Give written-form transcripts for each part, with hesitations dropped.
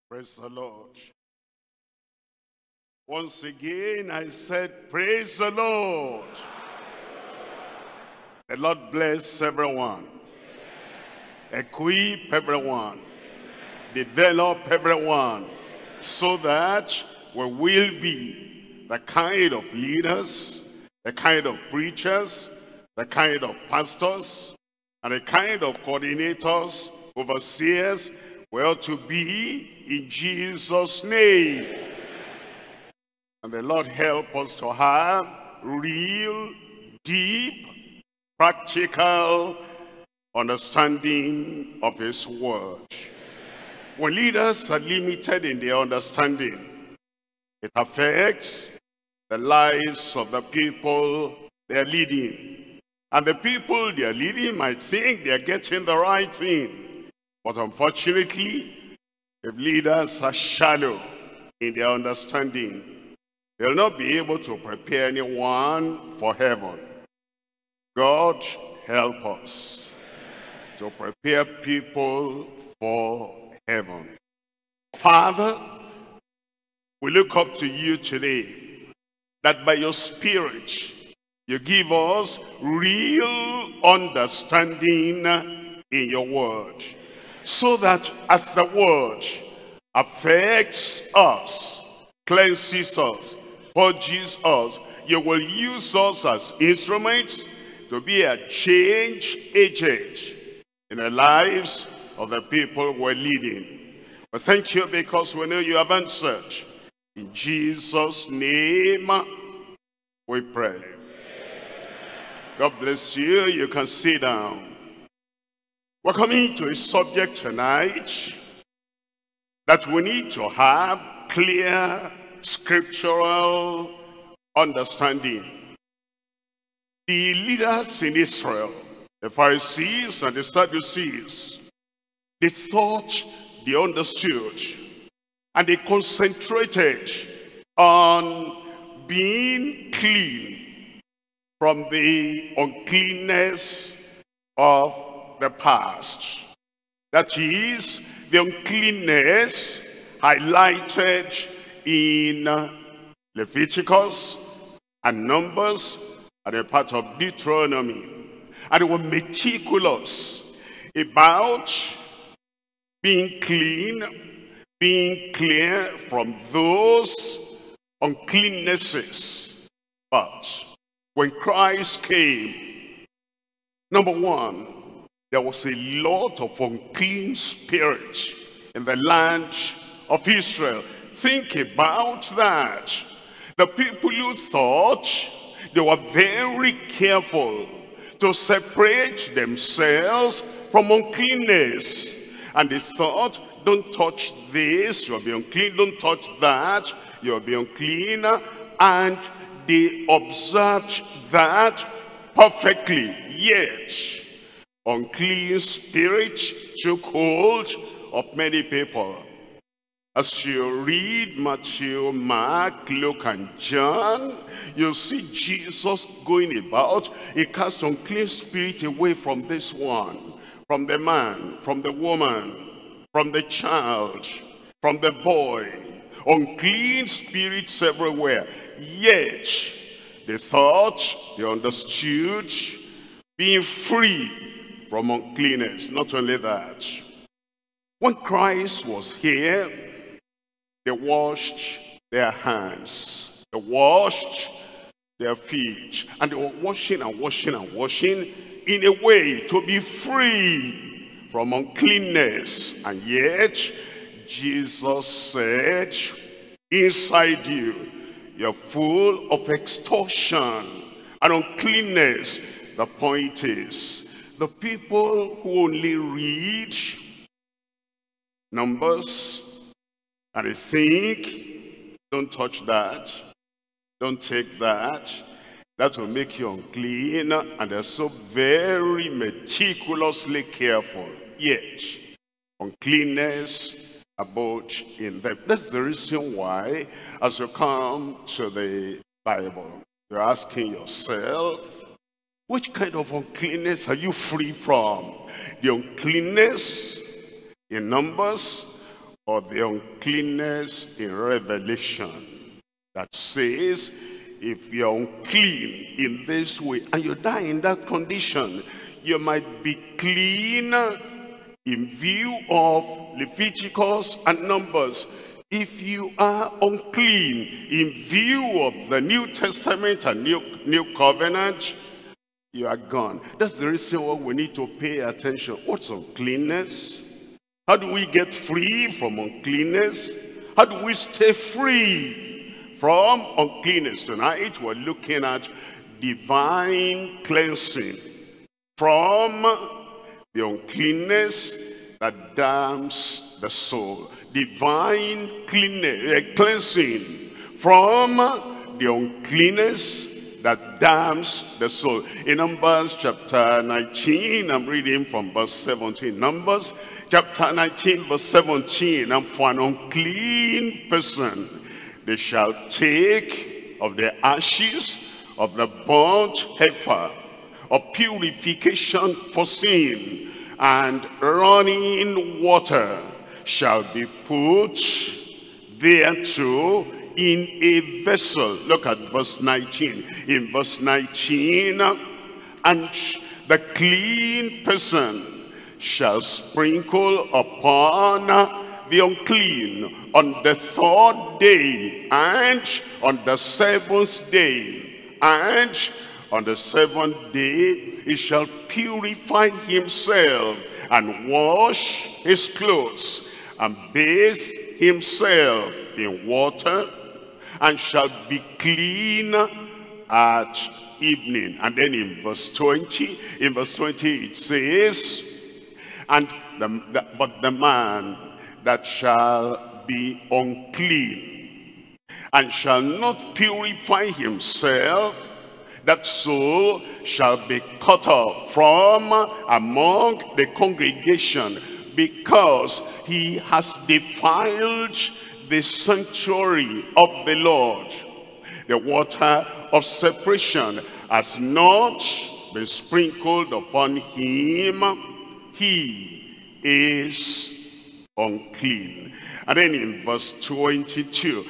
Praise the Lord. Once again, I said, praise the Lord. The Lord bless everyone. Equip everyone. Develop everyone. So that we will be the kind of leaders, the kind of preachers, the kind of pastors, and the kind of coordinators, overseers, we ought to be in Jesus' name. And the Lord help us to have real, deep, practical understanding of His word. When leaders are limited in their understanding, it affects the lives of the people they are leading. And the people they are leading might think they are getting the right thing. But unfortunately, if leaders are shallow in their understanding, they'll not be able to prepare anyone for heaven. God help us to prepare people for heaven. Father, we look up to you today, that by your Spirit, you give us real understanding in your word, so that as the word affects us, cleanses us, purges us, you will use us as instruments to be a change agent in the lives of the people we're leading. But thank you because we know you have answered. In Jesus' name we pray. God bless you. You can sit down. We're coming to a subject tonight that we need to have clear scriptural understanding. The leaders in Israel, the Pharisees and the Sadducees, they thought they understood, and they concentrated on being clean from the uncleanness of the past. That is, the uncleanness highlighted in Leviticus and Numbers and a part of Deuteronomy. And they were meticulous about being clean, being clear from those uncleannesses. But when Christ came, number one, there was a lot of unclean spirits in the land of Israel. Think about that. The people who thought they were very careful to separate themselves from uncleanness. And they thought, don't touch this, you'll be unclean. Don't touch that, you'll be unclean. And they observed that perfectly. Yet, unclean spirit took hold of many people. As you read Matthew, Mark, Luke, and John, you'll see Jesus going about. He cast unclean spirit away from this one, from the man, from the woman, from the child, from the boy. Unclean spirits everywhere. Yet, they thought they understood being free from uncleanness. Not only that, when Christ was here, they washed their hands, they washed their feet, and they were washing and washing and washing in a way to be free from uncleanness. And yet, Jesus said, inside you, you're full of extortion and uncleanness. The point is, the people who only read Numbers, and they think, don't touch that, don't take that, that will make you unclean, and they're so very meticulously careful. Yet, uncleanness abode in them. That's the reason why, as you come to the Bible, you're asking yourself, which kind of uncleanness are you free from? The uncleanness in Numbers or the uncleanness in Revelation that says, if you're unclean in this way and you die in that condition, you might be clean in view of Leviticus and Numbers. If you are unclean in view of the New Testament and New Covenant, you are gone. That's the reason why we need to pay attention. What's uncleanness? How do we get free from uncleanness? How do we stay free from uncleanness? Tonight we're looking at divine cleansing from the uncleanness that damns the soul. Divine cleansing from the uncleanness that damns the soul. In Numbers chapter 19, I'm reading from verse 17. Numbers chapter 19 verse 17. And for an unclean person, they shall take of the ashes of the burnt heifer of purification for sin, and running water shall be put thereto in a vessel. Look at verse 19. In verse 19, and the clean person shall sprinkle upon the unclean on the 3rd day, and on the 7th day, and on the 7th day he shall purify himself, and wash his clothes, and bathe himself in water, and shall be clean at evening. And then in verse 20 it says, and but the man that shall be unclean and shall not purify himself, that soul shall be cut off from among the congregation, because he has defiled the sanctuary of the Lord. The water of separation has not been sprinkled upon him. He is unclean. And then in verse 22,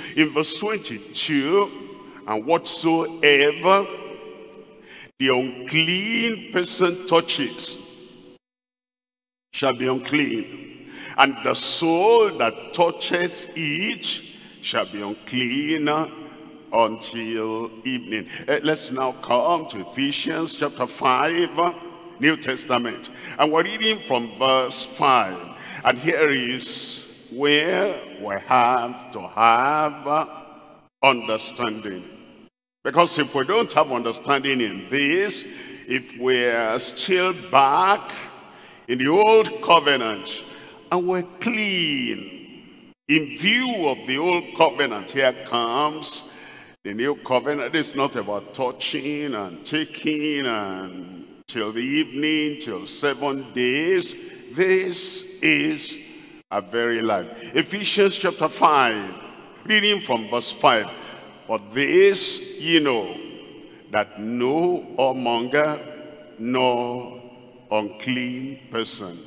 and whatsoever the unclean person touches shall be unclean, and the soul that touches it shall be unclean until evening. Let's now come to Ephesians chapter 5, New Testament, and we're reading from verse 5. And here is where we have to have understanding. Because if we don't have understanding in this, if we're still back in the old covenant and we're clean in view of the old covenant, here comes the new covenant. It's not about touching and taking and till the evening, till 7 days. This is a very life. Ephesians chapter 5, reading from verse 5. But this ye know, that no whoremonger, nor unclean person,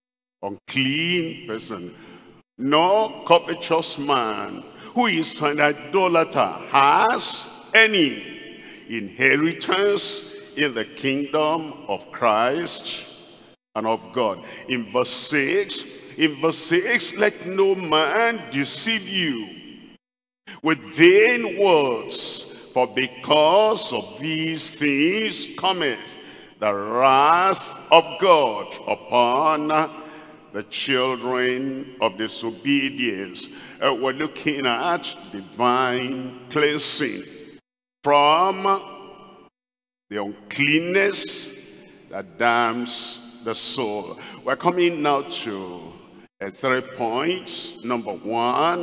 nor covetous man, who is an idolater, has any inheritance in the kingdom of Christ and of God. In verse 6, let no man deceive you with vain words, for because of these things cometh the wrath of God upon the children of disobedience. We're looking at divine cleansing from the uncleanness that damns the soul. We're coming now to 3 points. Number one,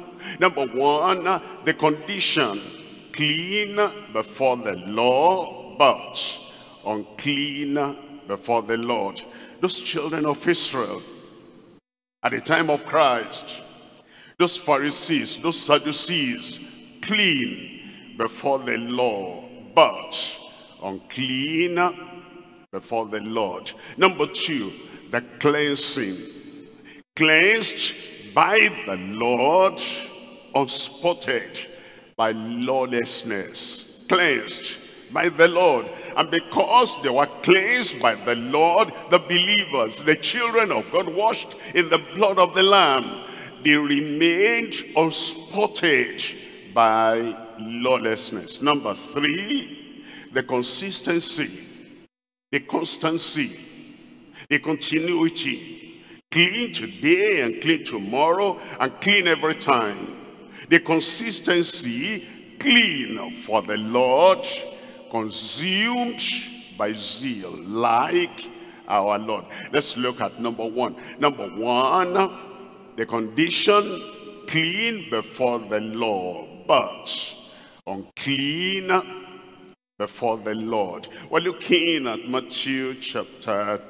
the condition: clean before the law, but unclean before the Lord. Those children of Israel at the time of Christ, those Pharisees, those Sadducees, clean before the law, but unclean before the Lord. Number two, the cleansing. Cleansed by the Lord, unspotted by lawlessness, cleansed by the Lord. And because they were cleansed by the Lord, the believers, the children of God, washed in the blood of the Lamb, they remained unspotted by lawlessness. Number 3, the consistency, the constancy, the continuity. Clean today and clean tomorrow and clean every time. The consistency, clean for the Lord, consumed by zeal, like our Lord. Let's look at number 1. Number 1, the condition, clean before the Lord, but unclean before the Lord. We're looking at Matthew chapter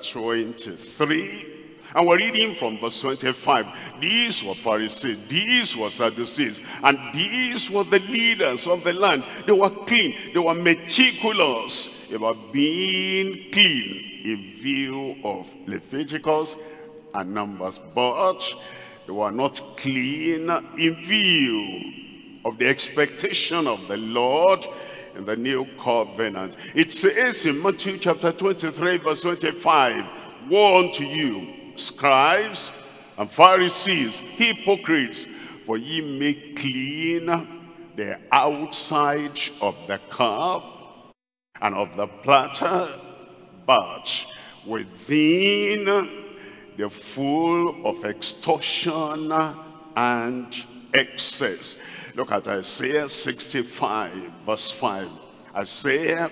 23. And we're reading from verse 25. These were Pharisees, these were Sadducees, and these were the leaders of the land. They were clean, they were meticulous about being clean in view of Leviticus and Numbers. But they were not clean in view of the expectation of the Lord in the new covenant. It says in Matthew chapter 23 verse 25, woe unto you, scribes and Pharisees, hypocrites, for ye make clean the outside of the cup and of the platter, but within they're full of extortion and excess. Look at Isaiah 65 verse 5. Isaiah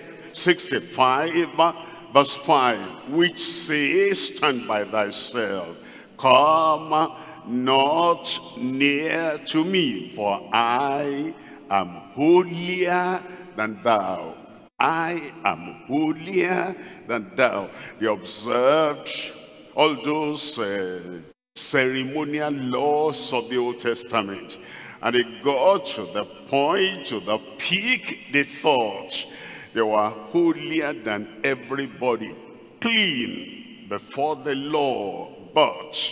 65 verse 5, which says, stand by thyself, come not near to me, for I am holier than thou. I am holier than thou. They observed all those ceremonial laws of the Old Testament. And they got to the point, to the peak, they thought they were holier than everybody, clean before the Lord, but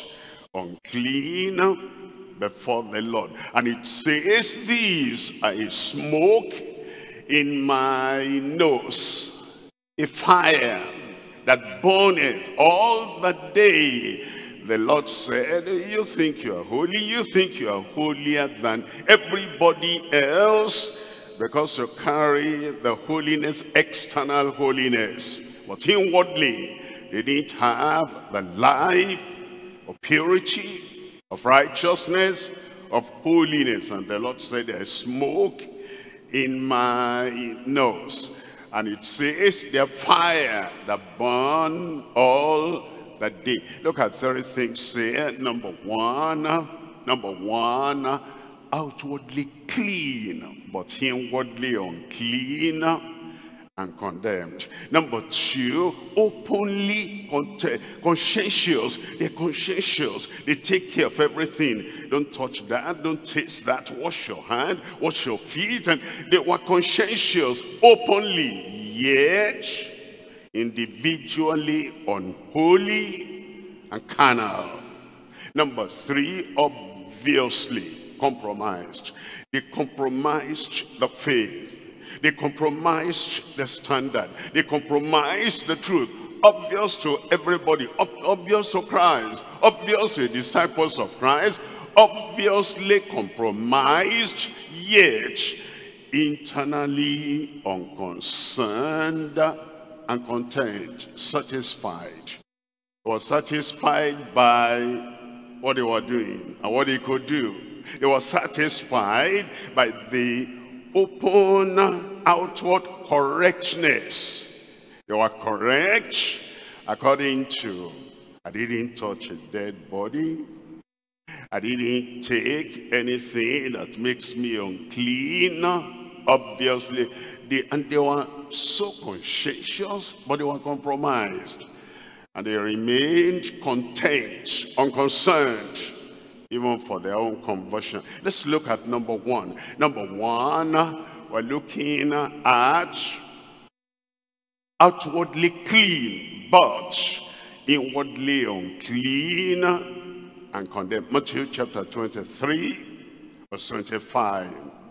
unclean before the Lord. And it says, these are a smoke in my nose, a fire that burneth all the day. The Lord said, you think you are holy, you think you are holier than everybody else, because you carry the holiness, external holiness. But inwardly, they didn't have the life of purity, of righteousness, of holiness. And the Lord said, there is smoke in my nose. And it says, the fire that burn all the day. Look at 3 things here. Number one, outwardly clean, but inwardly unclean and condemned. Number 2, openly conscientious. They're conscientious. They take care of everything. Don't touch that, don't taste that, wash your hand, wash your feet. And they were conscientious openly, yet individually unholy and carnal. Number 3, obviously compromised. They compromised the faith. They compromised the standard. They compromised the truth. Obvious to everybody. Obvious to Christ. Obvious to the disciples of Christ. Obviously compromised, yet internally unconcerned and content, satisfied. They were satisfied by what they were doing and what they could do. They were satisfied by the open outward correctness. They were correct according to, I didn't touch a dead body. I didn't take anything that makes me unclean. Obviously, they were so conscientious, but they were compromised. And they remained content, unconcerned, even for their own conversion. Let's look at number 1. Number 1, we're looking at outwardly clean, but inwardly unclean and condemned. Matthew chapter 23, verse 25.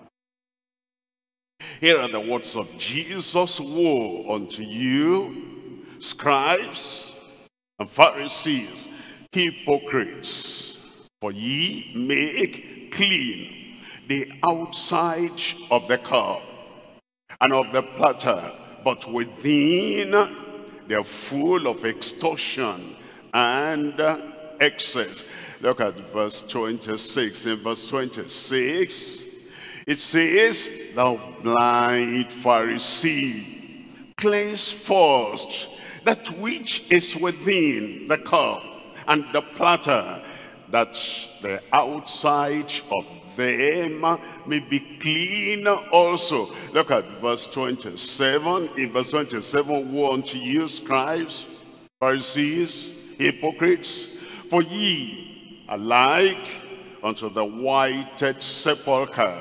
Here are the words of Jesus. Woe unto you, scribes and Pharisees, hypocrites, for ye make clean the outside of the cup and of the platter, but within they are full of extortion and excess. Look at verse 26. In verse 26, it says, thou blind Pharisee, cleanse first that which is within the cup and the platter, that the outside of them may be clean also. Look at verse 27. In verse 27, woe unto you, scribes, Pharisees, hypocrites, for ye are like unto the whited sepulchre,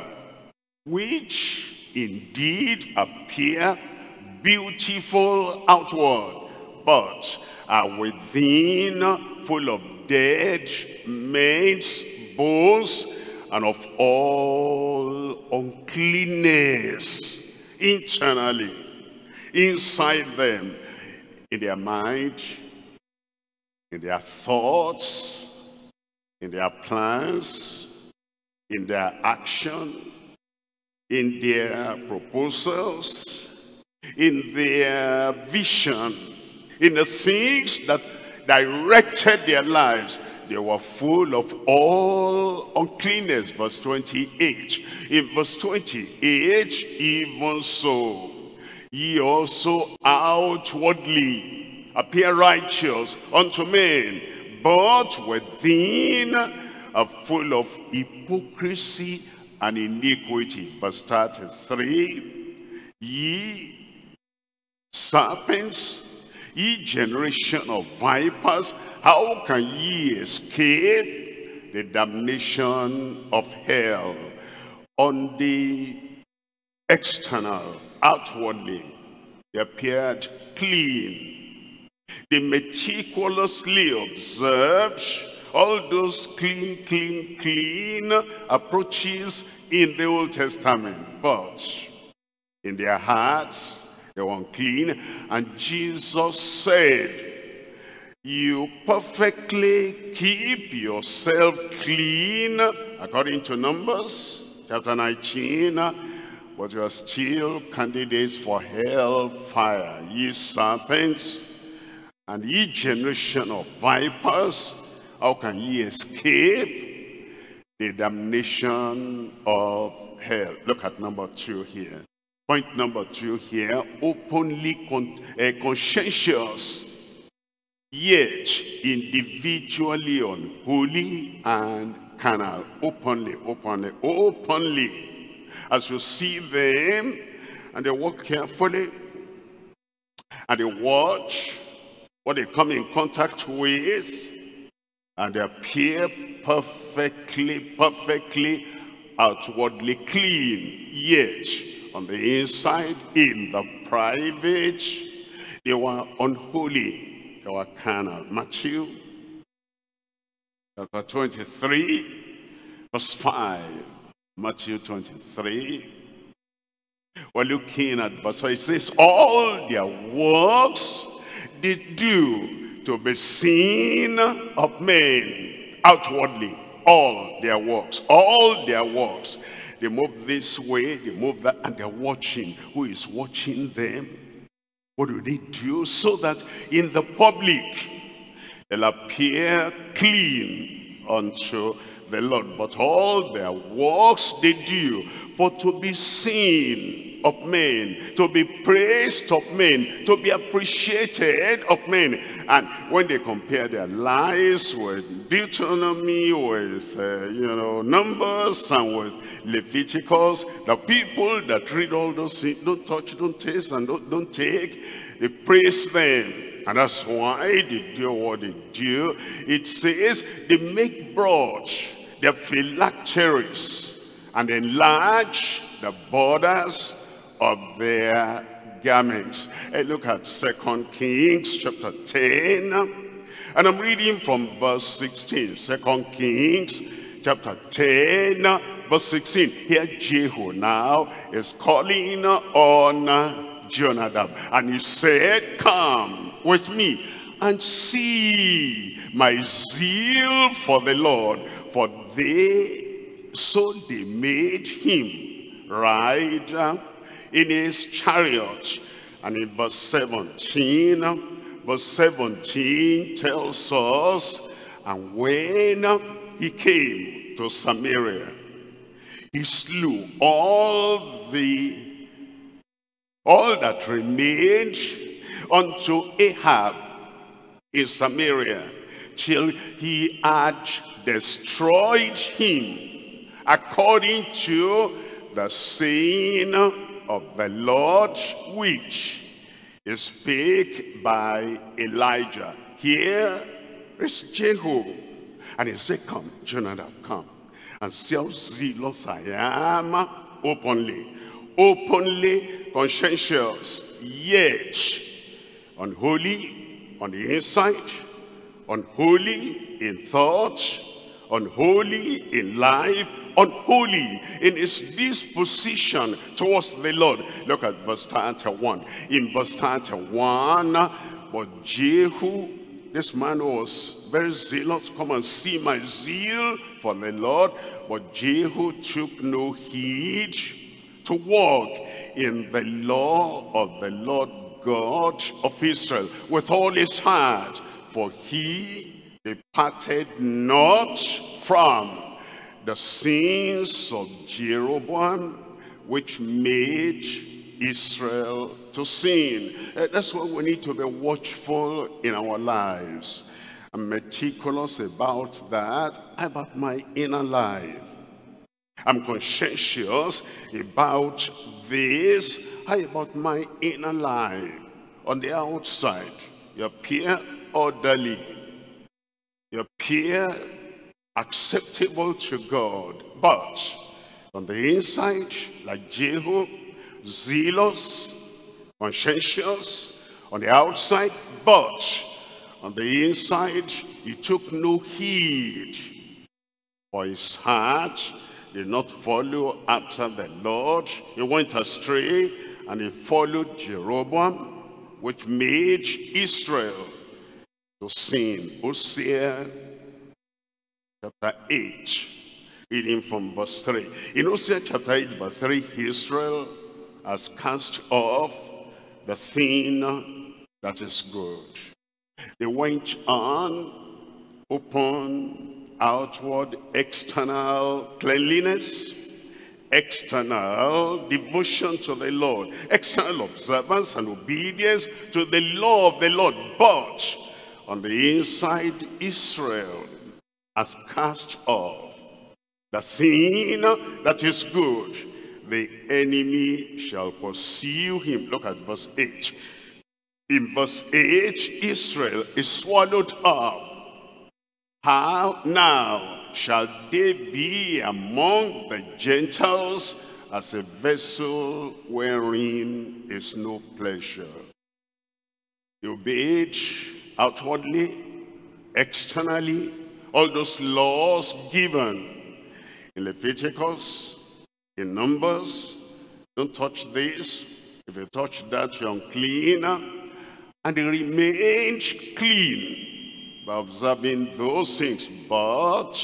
which indeed appear beautiful outward, but are within full of dead men's bones and of all uncleanness internally, inside them, in their mind, in their thoughts, in their plans, in their action, in their proposals, in their vision, in the things that directed their lives. They were full of all uncleanness. Verse 28. In verse 28, even so, ye also outwardly appear righteous unto men, but within are full of hypocrisy and iniquity. Verse 33. Ye serpents, ye generation of vipers, how can ye escape the damnation of hell? On the external, outwardly, they appeared clean. They meticulously observed all those clean approaches in the Old Testament. But in their hearts, they were unclean. And Jesus said, you perfectly keep yourself clean, according to Numbers chapter 19, but you are still candidates for hell fire. Ye serpents, and ye generation of vipers, how can ye escape the damnation of hell? Look at number 2 here. Point number 2 here, openly conscientious, yet individually unholy and carnal. Openly. As you see them, and they walk carefully, and they watch what they come in contact with, and they appear perfectly outwardly clean, yet on the inside, in the private, they were unholy, they were carnal. Matthew chapter 23, verse 5. Matthew 23. We're looking at verse 5. It says, all their works they do to be seen of men outwardly. All their works. They move this way, they move that, and they're watching. Who is watching them? What do they do? So that in the public, they'll appear clean unto the Lord. But all their works they do for to be seen of men, to be praised of men, to be appreciated of men. And when they compare their lives with Deuteronomy, with Numbers, and with Leviticus, the people that read all those things, don't touch, don't taste, and don't take, they praise them. And that's why they do what they do. It says they make broad their phylacteries and enlarge the borders of their garments. And look at 2 Kings chapter 10 And I'm reading from verse 16, 2 Kings chapter 10, verse 16. Here Jehu now is calling on Jonadab. And he said, come with me and see my zeal for the Lord. For they made him ride in his chariot. And in verse 17 tells us, and when he came to Samaria, he slew all that remained unto Ahab in Samaria, till he had destroyed him, according to the saying of the Lord, which is spake by Elijah. Here is Jehu. And he said, come, Jonadab, come, and see how zealous I am openly, conscientious, yet unholy on the inside, unholy in thought, unholy in life, unholy in his disposition towards the Lord. Look at verse 31. In verse 31, but Jehu, this man was very zealous. Come and see my zeal for the Lord. But Jehu took no heed to walk in the law of the Lord God of Israel with all his heart, for he departed not from the sins of Jeroboam, which made Israel to sin. That's why we need to be watchful in our lives. I'm meticulous about that, about my inner life. I'm conscientious about this. How about my inner life? On the outside, you appear orderly. You appear acceptable to God. But on the inside, like Jehu, zealous, conscientious. On the outside, but on the inside, he took no heed, for his heart did not follow after the Lord. He went astray, and he followed Jeroboam, which made Israel to sin. Hosea chapter 8, reading from verse 3. In Hosea chapter 8, verse 3, Israel has cast off the thing that is good. They went on, open, outward, external cleanliness, external devotion to the Lord, external observance and obedience to the law of the Lord. But on the inside, Israel has cast off the thing that is good. The enemy shall pursue him. Look at verse 8. In verse 8, Israel is swallowed up. How now shall they be among the Gentiles as a vessel wherein is no pleasure? They obeyed outwardly, externally, all those laws given in Leviticus, in Numbers. Don't touch this. If you touch that, you're unclean. And they remained clean by observing those things. But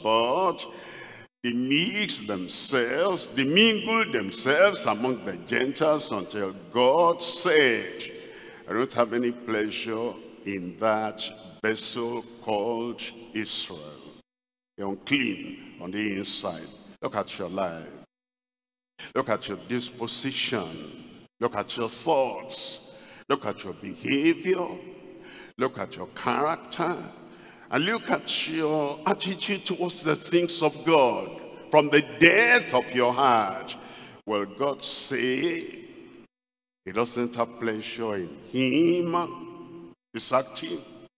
they mixed themselves, they mingled themselves among the Gentiles until God said, I don't have any pleasure in that vessel called Israel. You're unclean on the inside. Look at your life. Look at your disposition. Look at your thoughts. Look at your behavior. Look at your character. And look at your attitude towards the things of God. From the depth of your heart, will God say he doesn't have pleasure in him? He's active,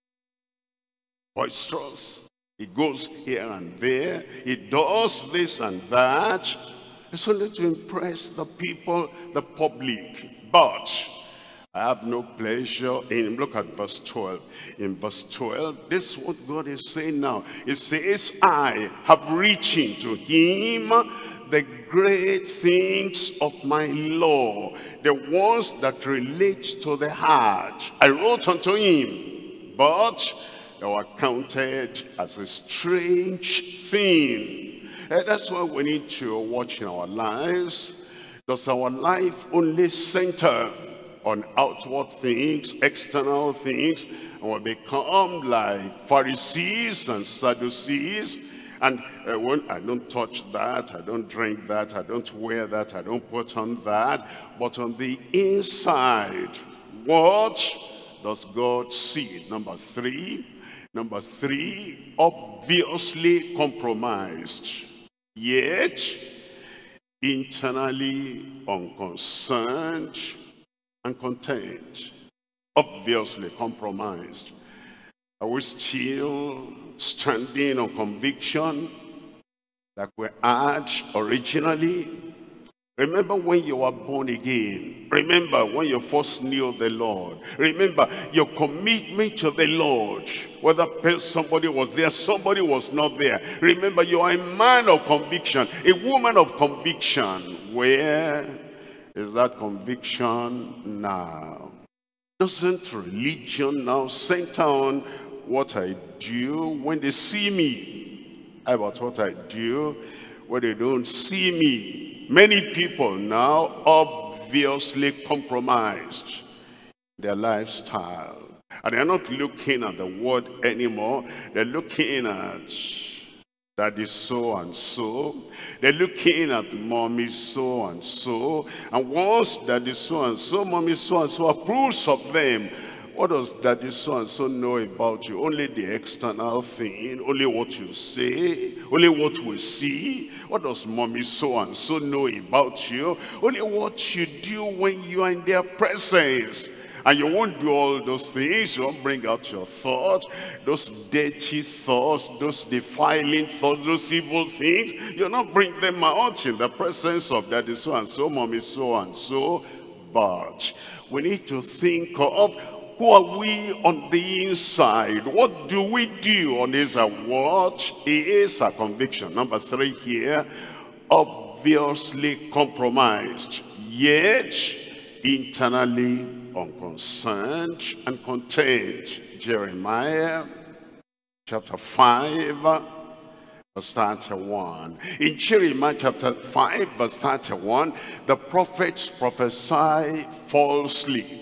boisterous. He goes here and there. He does this and that. It's only to impress the people, the public. But I have no pleasure in him. Look at verse 12. In verse 12, this is what God is saying now. It says, I have written to him the great things of my law, the ones that relate to the heart. I wrote unto him, but they were counted as a strange thing. And that's why we need to watch in our lives. Does our life only center on outward things, external things, and we become like Pharisees and Sadducees? And when I don't touch that, I don't drink that, I don't wear that, I don't put on that. But on the inside, what does God see? Number three, obviously compromised, yet internally unconcerned and content. Obviously compromised. Are we still standing on conviction that we had originally? Remember when you were born again. Remember when you first knew the Lord. Remember your commitment to the Lord. Whether somebody was there, somebody was not there. Remember you are a man of conviction, a woman of conviction. Where is that conviction now? Doesn't religion now center on what I do when they see me? How about what I do when they don't see me? Many people now obviously compromised their lifestyle. And they're not looking at the word anymore. They're looking at daddy so and so. They're looking at mommy so and so. And once daddy so and so, mommy so and so approves of them, what does daddy so and so know about you? Only the external thing, only what you say, only what we see. What does mommy so and so know about you? Only what you do when you are in their presence. And you won't do all those things. You won't bring out your thoughts, those dirty thoughts, those defiling thoughts, those evil things. You'll not bring them out in the presence of daddy so and so, mommy so and so. But we need to think of, who are we on the inside? What do we do on this? What is our conviction? Number three here, obviously compromised, yet internally unconcerned and content. Jeremiah chapter 5 verse 31. In Jeremiah chapter 5 verse 31, the prophets prophesy falsely,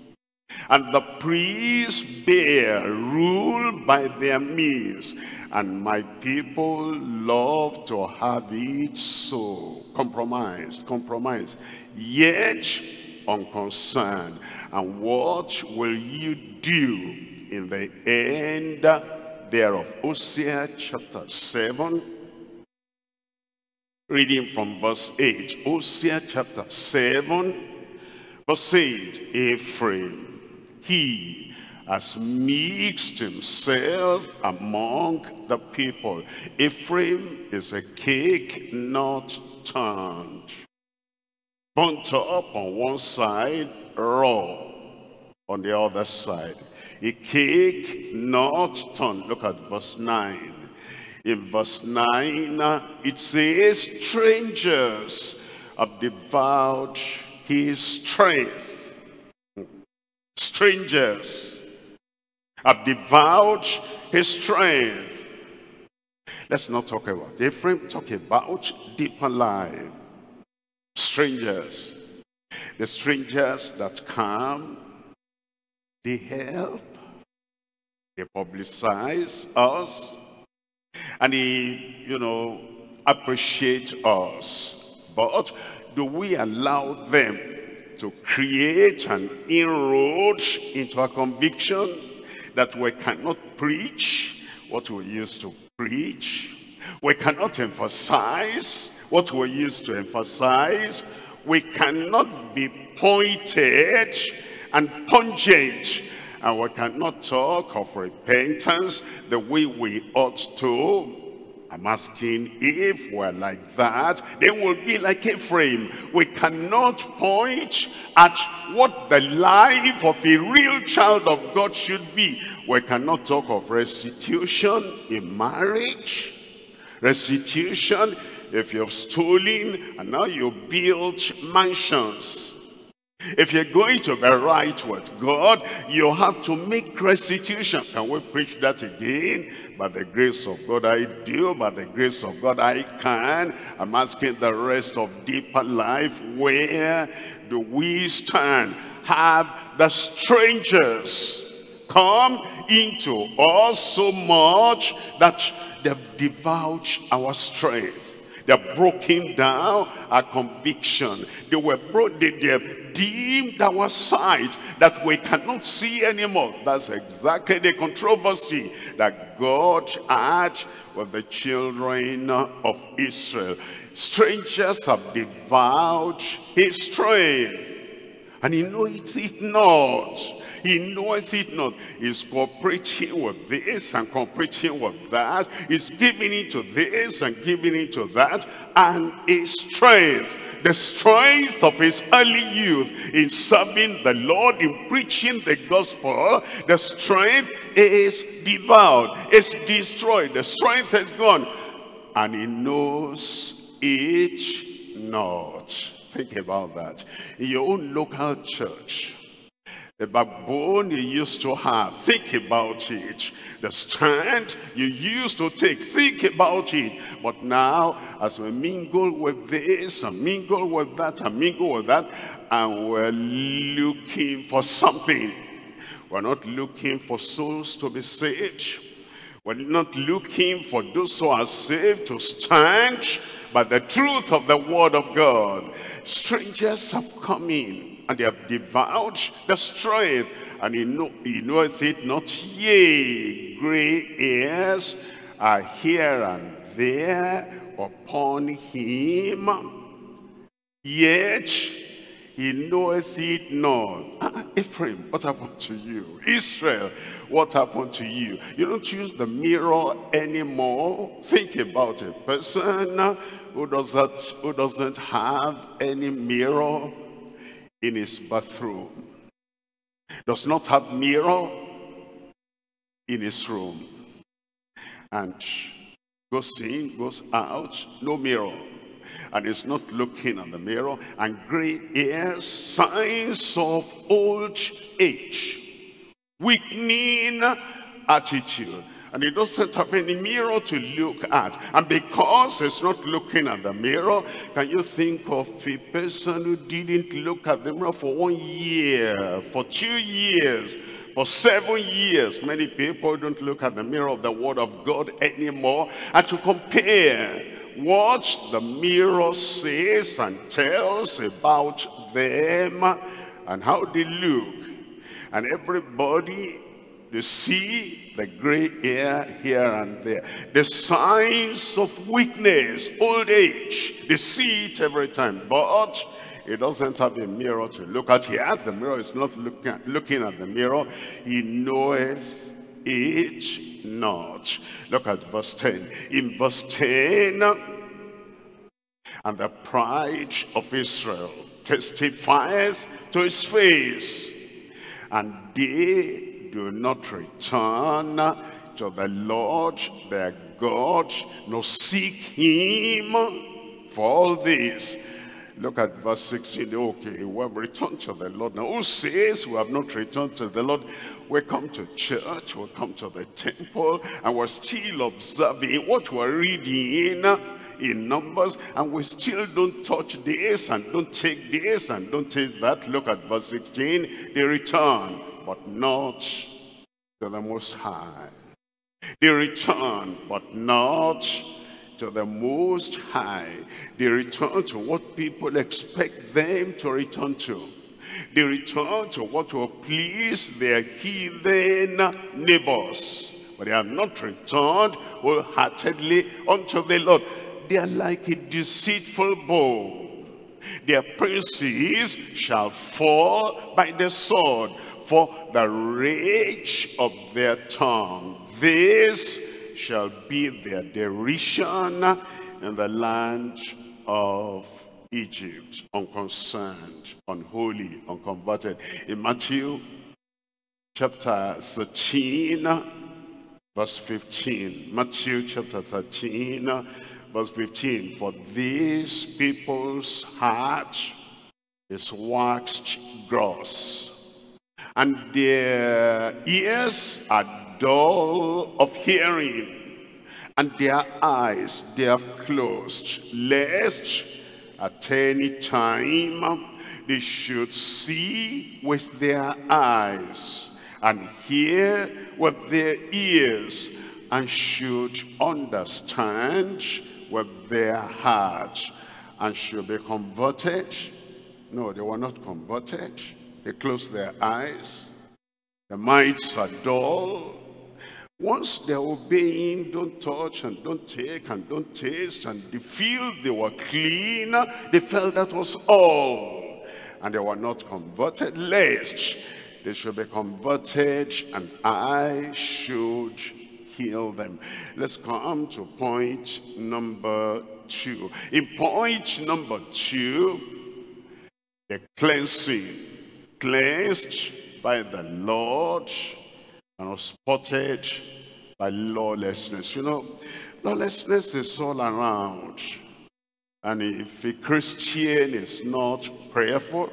and the priests bear rule by their means, and my people love to have it so. Compromised, yet unconcerned. And what will you do in the end thereof? Hosea chapter 7, reading from verse 8. Hosea chapter 7 verse 8. Ephraim, he has mixed himself among the people. Ephraim is a cake not turned, burnt up on one side, raw on the other side. A cake not turned. Look at verse 9. In verse 9 it says, strangers have devoured his strength. Strangers have devoured his strength. Let's not talk about Ephraim, talk about deeper life. Strangers, the strangers that come, they help, they publicize us, and they, appreciate us. But do we allow them to create an inroad into our conviction that we cannot preach what we used to preach? We cannot emphasize what we used to emphasize. We cannot be pointed and pungent, and we cannot talk of repentance the way we ought to. I'm asking, if we're like that, then we'll be like Ephraim. We cannot point at what the life of a real child of God should be. We cannot talk of restitution in marriage. Restitution if you've stolen and now you build mansions. If you're going to be right with God, you have to make restitution. Can we preach that again? By the grace of God I do, by the grace of God I can. I'm asking the rest of Deeper Life, where do we stand? Have the strangers come into us so much that they've devoured our strength? They're broken down our conviction. They have dimmed our sight that we cannot see anymore. That's exactly the controversy that God had with the children of Israel. Strangers have devoured his strength, and he knoweth it not. He knoweth it not. He's cooperating with this and cooperating with that. He's giving into this and giving into that. And his strength, the strength of his early youth in serving the Lord, in preaching the gospel, the strength is devoured, it's destroyed. The strength is gone. And he knows it not. Think about that. In your own local church, the backbone you used to have, think about it. The stand you used to take, think about it. But now, as we mingle with this, and mingle with that, and mingle with that, and we're looking for something. We're not looking for souls to be saved. We're not looking for those who are saved to stand by the truth of the word of God. Strangers have come in, and they have devoured the strength, and he knoweth it not. Yea, gray hairs are here and there upon him, yet he knoweth it not. Ephraim, what happened to you? Israel, what happened to you? You don't use the mirror anymore. Think about a person who doesn't have any mirror in his bathroom, does not have mirror in his room, and goes in, goes out, no mirror, and is not looking at the mirror, and gray hairs, signs of old age, weakening attitude, and he doesn't have any mirror to look at. And because he's not looking at the mirror, can you think of a person who didn't look at the mirror for 1 year, for 2 years, for 7 years? Many people don't look at the mirror of the word of God anymore. And to compare what the mirror says and tells about them and how they look, and everybody, they see the gray hair here and there, the signs of weakness, old age. They see it every time, but he doesn't have a mirror to look at. He has the mirror, he's not looking at the mirror. He knoweth it not. Look at verse 10. In verse 10, and the pride of Israel testifieth to his face, and they do not return to the Lord their God, nor seek him for all this. Look at verse 16. Okay, we have returned to the Lord. Now, who says we have not returned to the Lord? We come to church, we come to the temple, and we're still observing what we're reading in Numbers, and we still don't touch this, and don't take this, and don't take that. Look at verse 16. They return, but not to the Most High. They return, but not to the Most High. They return to what people expect them to return to. They return to what will please their heathen neighbors. But they have not returned wholeheartedly unto the Lord. They are like a deceitful bow. Their princes shall fall by the sword, for the rage of their tongue. This shall be their derision in the land of Egypt. Unconcerned, unholy, unconverted. In Matthew chapter 13, verse 15. Matthew chapter 13, verse 15. For these people's heart is waxed gross, and their ears are dull of hearing, and their eyes they have closed, lest at any time they should see with their eyes, and hear with their ears, and should understand with their heart, and should be converted. No, they were not converted. They closed their eyes. Their minds are dull. Once they're obeying, don't touch and don't take and don't taste, and they feel they were clean, they felt that was all. And they were not converted, lest they should be converted and I should heal them. Let's come to point number 2. In point number 2, the cleansing. Cleansed by the Lord and was spotted by lawlessness. You know, lawlessness is all around. And if a Christian is not prayerful,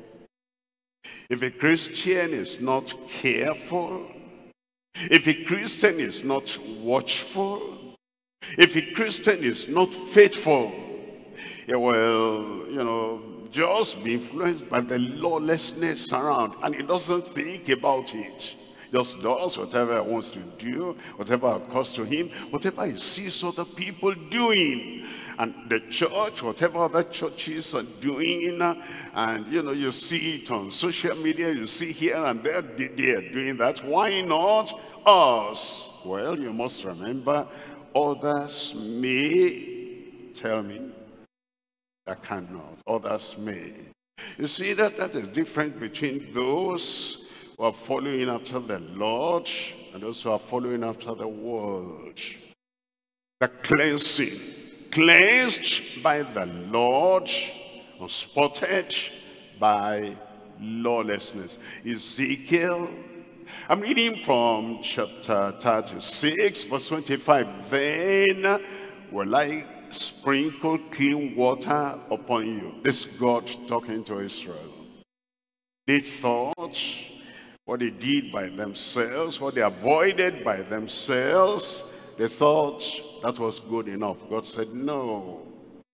if a Christian is not careful, if a Christian is not watchful, if a Christian is not faithful, he will, just be influenced by the lawlessness around, and he doesn't think about it. Just does whatever he wants to do, whatever occurs to him, whatever he sees other people doing. And the church, whatever other churches are doing, and you see it on social media, you see here and there, they are doing that. Why not us? Well, you must remember, others may, tell me, that cannot. Others may. You see that is different between those who are following after the Lord and those who are following after the world. The cleansing. Cleansed by the Lord, unspotted by lawlessness. Ezekiel, I'm reading from chapter 36, verse 25. Then will I sprinkle clean water upon you. This God talking to Israel. They thought what they did by themselves, what they avoided by themselves, they thought that was good enough. God said, no,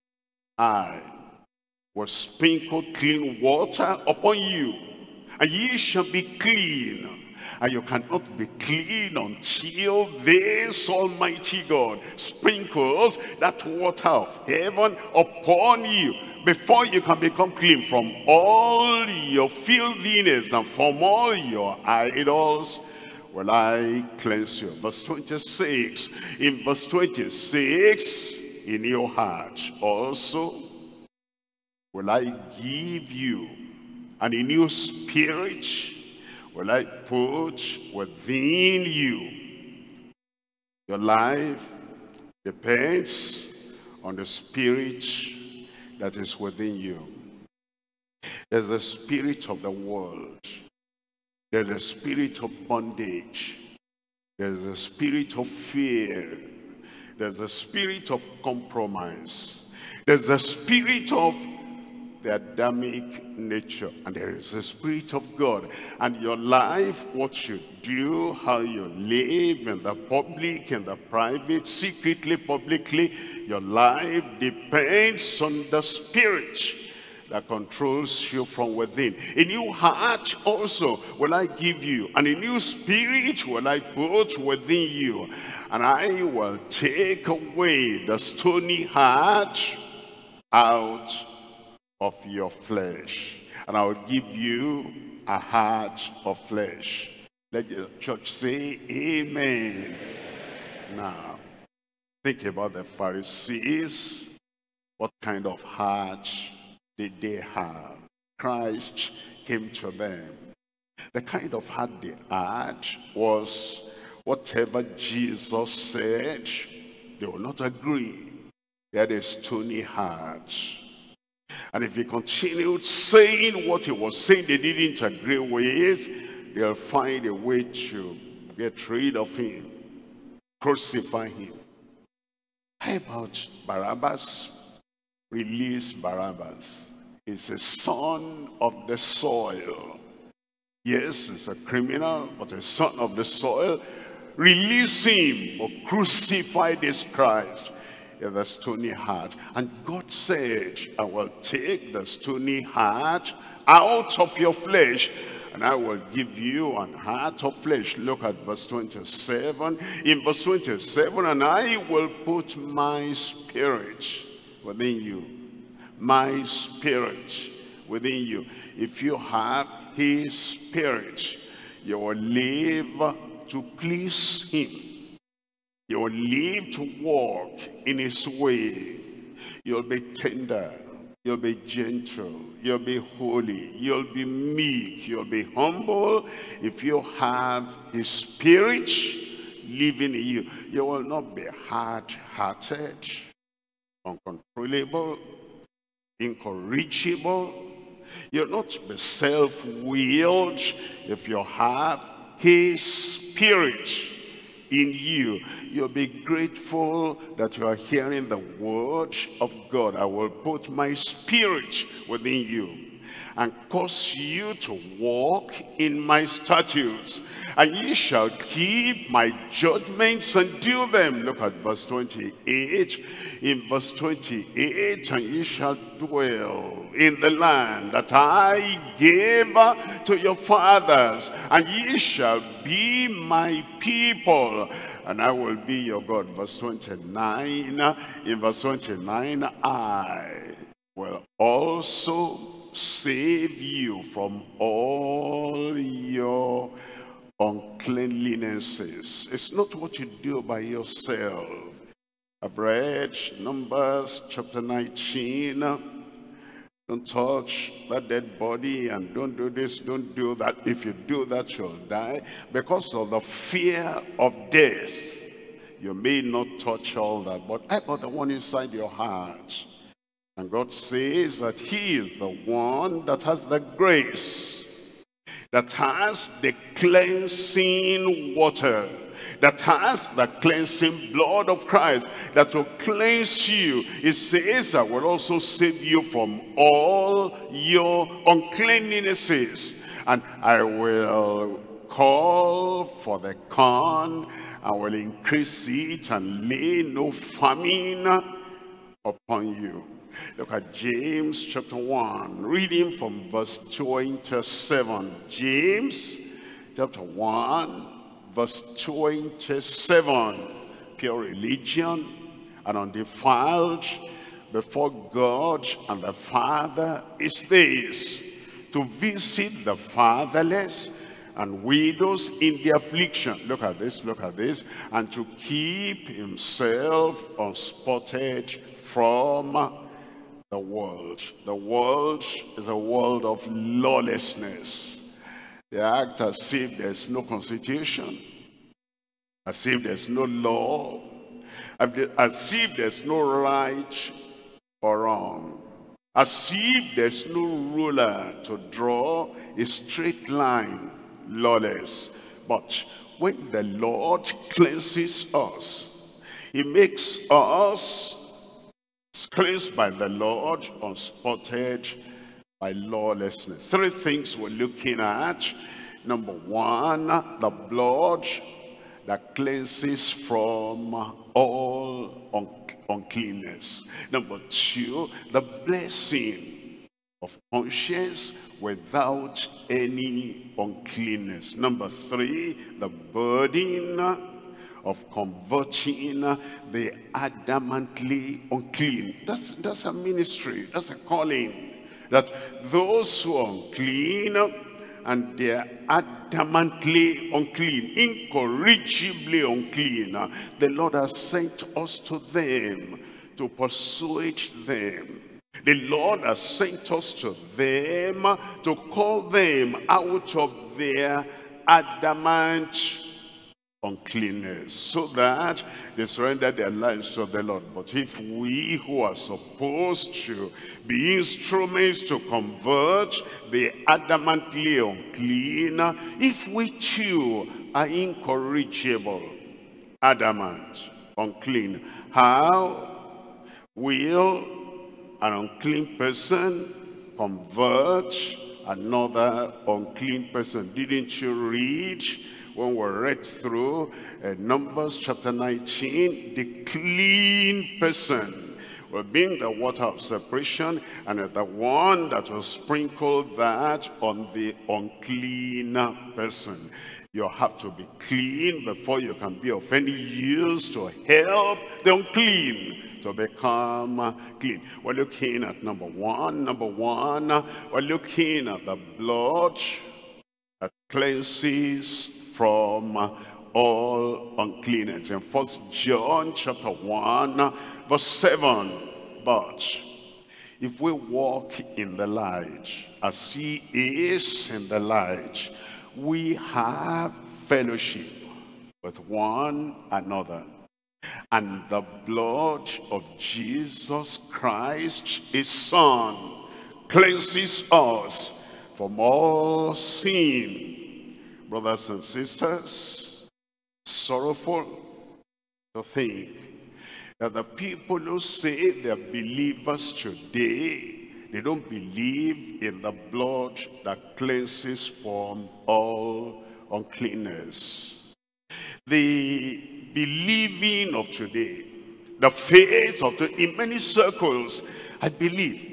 I will sprinkle clean water upon you, and ye shall be clean. And you cannot be clean until this Almighty God sprinkles that water of heaven upon you, before you can become clean from all your filthiness and from all your idols. Will I cleanse you? Verse 26. In verse 26, in your heart also will I give you, and a new spirit will I put within you. Your life depends on the spirit that is within you. There's the spirit of the world. There's the spirit of bondage. There's the spirit of fear. There's the spirit of compromise. There's the spirit of the Adamic nature, and there is the Spirit of God. And your life, what you do, how you live in the public, in the private, secretly, publicly, your life depends on the Spirit that controls you from within. A new heart also will I give you, and a new spirit will I put within you, and I will take away the stony heart out of your flesh, and I will give you a heart of flesh. Let the church say amen. Now, think about the Pharisees. What kind of heart did they have? Christ came to them. The kind of heart they had was Whatever Jesus said, they will not agree. They had a stony heart. And if he continued saying what he was saying they didn't agree with, they'll find a way to get rid of him, crucify him. How about Barabbas? Release Barabbas. He's a son of the soil. Yes, he's a criminal, but a son of the soil. Release him, or crucify this Christ. The stony heart. And God said, I will take the stony heart out of your flesh, and I will give you an heart of flesh. Look at verse 27. In verse 27, and I will put my spirit within you. My spirit within you. If you have his spirit, you will live to please him. You will live to walk in his way. You'll be tender. You'll be gentle. You'll be holy. You'll be meek. You'll be humble. If you have his spirit living in you, you will not be hard-hearted, uncontrollable, incorrigible. You'll not be self-willed. If you have his spirit in you, you'll be grateful that you are hearing the word of God. I will put my spirit within you and cause you to walk in my statutes, and ye shall keep my judgments and do them. Look at verse 28. In verse 28, and ye shall dwell in the land that I gave to your fathers, and ye shall be my people, and I will be your God. Verse 29. In verse 29, I will also save you from all your uncleanlinesses. It's not what you do by yourself. I've read Numbers chapter 19. Don't touch that dead body, and don't do this, don't do that. If you do that, you'll die. Because of the fear of death, you may not touch all that. But I got the one inside your heart. And God says that he is the one that has the grace, that has the cleansing water, that has the cleansing blood of Christ, that will cleanse you. It says, I will also save you from all your uncleannesses, and I will call for the corn, I will increase it, and lay no famine upon you. Look at James chapter 1, reading from verse 27. James chapter 1, verse 27. Pure religion and undefiled before God and the Father is this: to visit the fatherless and widows in their affliction. Look at this, look at this. And to keep himself unspotted from the world. The world is a world of lawlessness. They act as if there's no constitution, as if there's no law, as if there's no right or wrong, as if there's no ruler to draw a straight line. Lawless. But when the Lord cleanses us, he makes us cleansed by the Lord, unspotted by lawlessness. Three things we're looking at. Number one, the blood that cleanses from all uncleanness. Number two, the blessing of conscience without any uncleanness. Number three, the burden of converting the adamantly unclean. That's a ministry, that's a calling. That those who are unclean and they're adamantly unclean, incorrigibly unclean, the Lord has sent us to them to persuade them. The Lord has sent us to them to call them out of their adamant uncleanness, so that they surrender their lives to the Lord. But if we who are supposed to be instruments to convert the adamantly unclean, if we too are incorrigible, adamant, unclean, how will an unclean person convert another unclean person? Didn't you read when we read through Numbers chapter 19, the clean person will bring the water of separation, and the one that will sprinkle that on the unclean person. You have to be clean before you can be of any use to help the unclean to become clean. We're looking at number one, we're looking at the blood that cleanses from all uncleanness. In 1 John chapter 1 verse 7, but if we walk in the light as he is in the light, we have fellowship with one another, and the blood of Jesus Christ, his Son, cleanses us from all sin. Brothers and sisters, sorrowful to think that the people who say they're believers today, they don't believe in the blood that cleanses from all uncleanness. The believing of today, the faith of today, in many circles, I believe,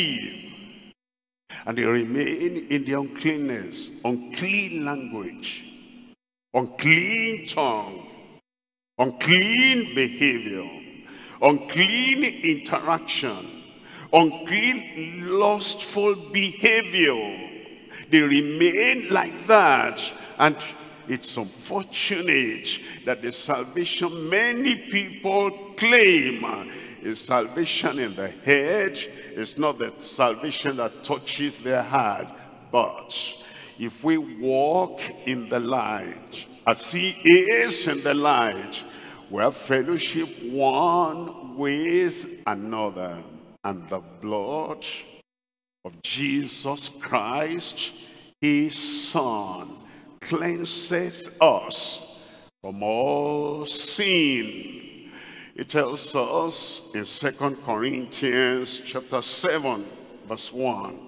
and they remain in the uncleanness, unclean language, unclean tongue, unclean behavior, unclean interaction, unclean lustful behavior. They remain like that, and it's unfortunate that the salvation many people claim is salvation in the head. It's not the salvation that touches their heart. But if we walk in the light as he is in the light, we have fellowship one with another, and the blood of Jesus Christ, his Son, cleanseth us from all sin. It tells us in 2 Corinthians chapter 7 verse 1.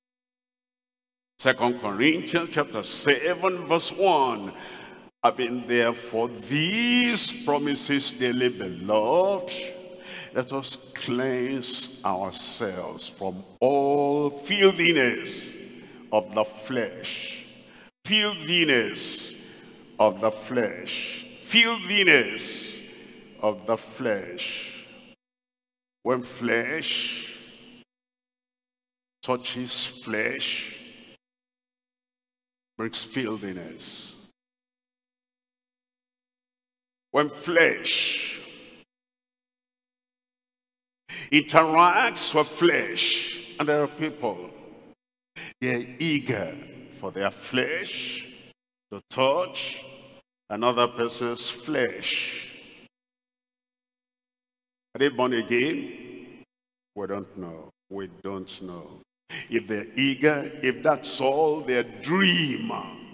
2 Corinthians chapter 7 verse 1. Having therefore these promises, dearly beloved, let us cleanse ourselves from all filthiness of the flesh. Filthiness of the flesh. Filthiness of the flesh. When flesh touches flesh, brings filthiness. When flesh interacts with flesh, and there are people, they're eager for their flesh to touch another person's flesh. Are they born again? We don't know. We don't know. If they're eager, if that's all their dream,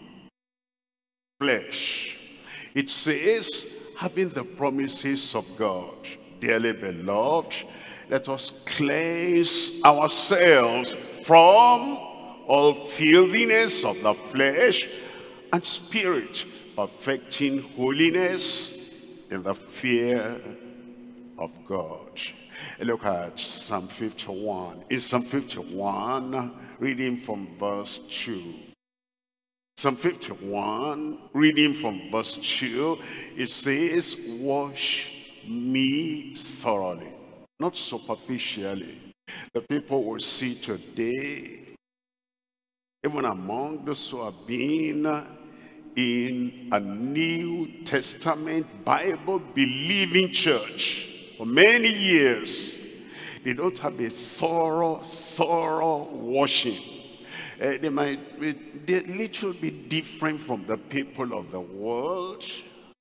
flesh. It says, having the promises of God, dearly beloved, let us cleanse ourselves from all filthiness of the flesh and spirit, perfecting holiness in the fear of God. Look at Psalm 51. In Psalm 51, reading from verse 2. Psalm 51, reading from verse 2, it says, wash me thoroughly, not superficially. The people will see today, even among those who have been in a New Testament Bible-believing church for many years, they don't have a thorough washing. They might be a little bit different from the people of the world.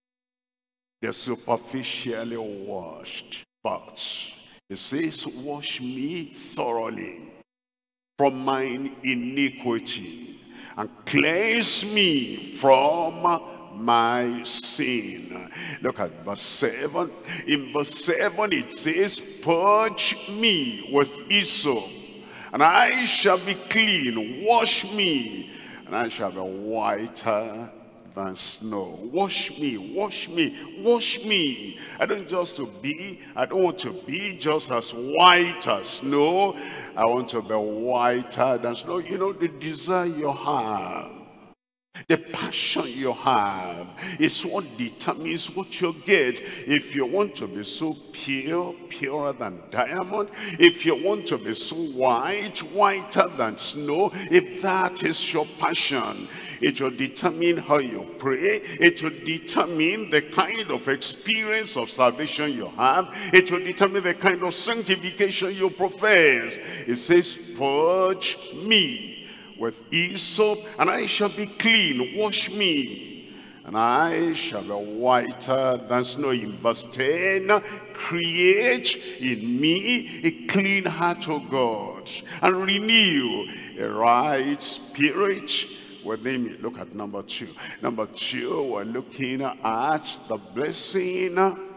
They're superficially washed. But it says, wash me thoroughly from mine iniquity, and cleanse me from my sin. Look at verse 7. In verse 7 it says, purge me with hyssop, and I shall be clean. Wash me, and I shall be whiter than snow. Wash me, wash me, wash me. I don't want to be just as white as snow. I want to be whiter than snow. You know, the desire you have, the passion you have is what determines what you get. If you want to be so pure, purer than diamond, if you want to be so white, whiter than snow, if that is your passion, it will determine how you pray. It will determine the kind of experience of salvation you have. It will determine the kind of sanctification you profess. It says, purge me with hyssop, and I shall be clean. Wash me, and I shall be whiter than snow. In verse 10, create in me a clean heart, O God, and renew a right spirit within me. Look at number 2. Number 2, we're looking at the blessing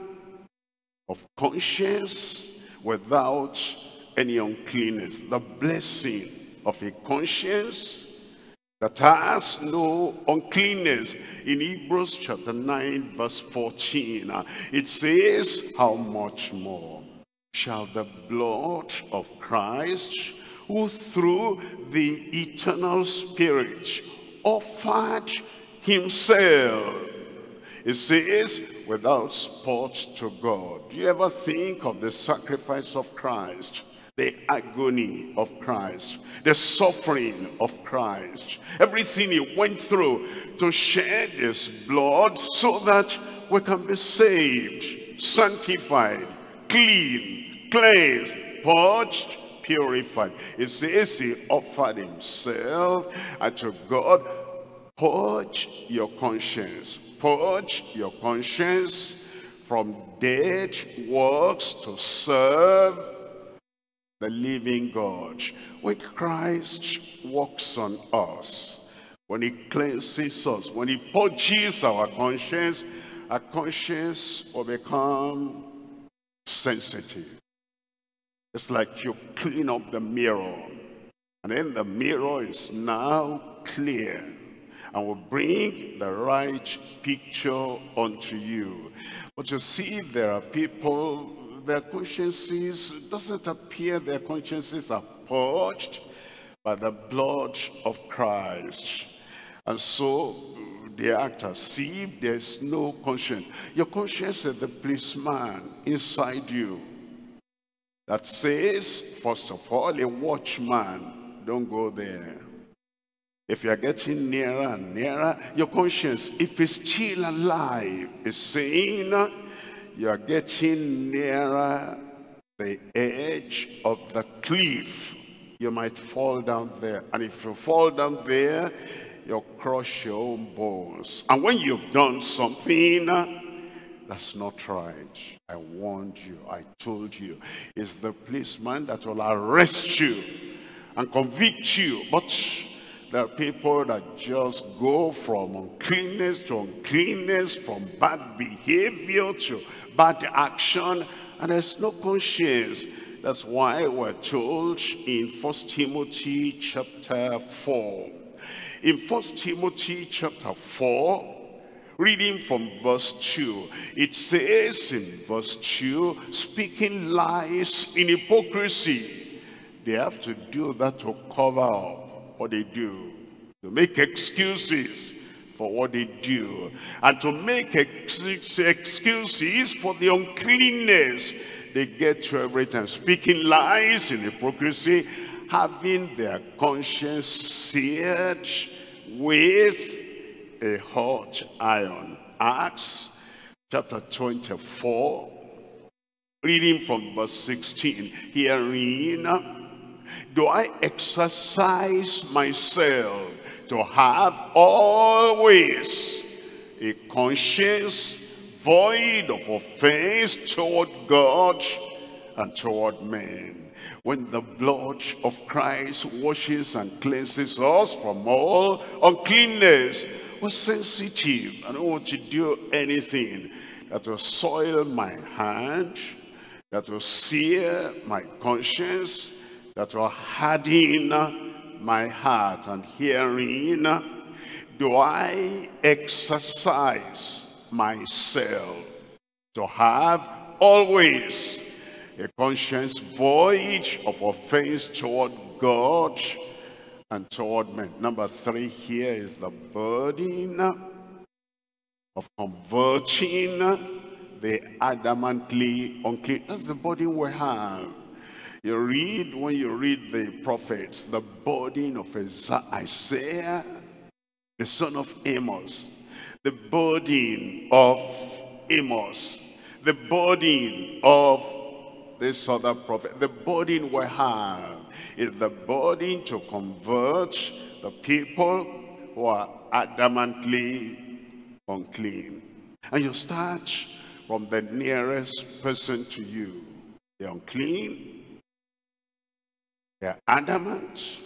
of conscience without any uncleanness. The blessing of a conscience that has no uncleanness. In Hebrews chapter 9 verse 14, it says, how much more shall the blood of Christ, who through the eternal Spirit offered himself, it says, without spot to God. Do you ever think of the sacrifice of Christ, the agony of Christ, the suffering of Christ, everything he went through to shed his blood so that we can be saved, sanctified, clean, cleansed, purged, purified? It says he offered himself unto God. Purge your conscience. Purge your conscience from dead works to serve the living God. When Christ walks on us, when he cleanses us, when he purges our conscience will become sensitive. It's like you clean up the mirror, and then the mirror is now clear and will bring the right picture unto you. But you see, there are people, their consciences, doesn't appear their consciences are purged by the blood of Christ. And so they act as if there's no conscience. Your conscience is the policeman inside you that says, first of all, a watchman, don't go there. If you're getting nearer and nearer, your conscience, if it's still alive, is saying, you're getting nearer the edge of the cliff. You might fall down there. And if you fall down there, you'll crush your own bones. And when you've done something that's not right, I warned you, I told you, it's the policeman that will arrest you and convict you. But there are people that just go from uncleanness to uncleanness, from bad behavior to bad action, and there's no conscience. That's why we're told in 1 Timothy chapter 4. In 1 Timothy chapter 4, reading from verse 2, it says in verse 2, speaking lies in hypocrisy. They have to do that to cover up what they do, to make excuses for what they do, and to make excuses for the uncleanness they get to every time. Speaking lies in hypocrisy, having their conscience seared with a hot iron. Acts chapter 24, reading from verse 16. Herein do I exercise myself to have always a conscience void of offense toward God and toward men. When the blood of Christ washes and cleanses us from all uncleanness, we're sensitive. I don't want to do anything that will soil my hand, that will sear my conscience, that will harden my heart. And herein do I exercise myself to have always a conscience void of offense toward God and toward men. Number 3 here is the burden of converting the adamantly unclean. That's the burden we have. You read, when you read the prophets, the burden of Isaiah, the son of Amos, the burden of Amos, the burden of this other prophet. The burden we have is the burden to convert the people who are adamantly unclean. And you start from the nearest person to you. They're unclean, they're adamant,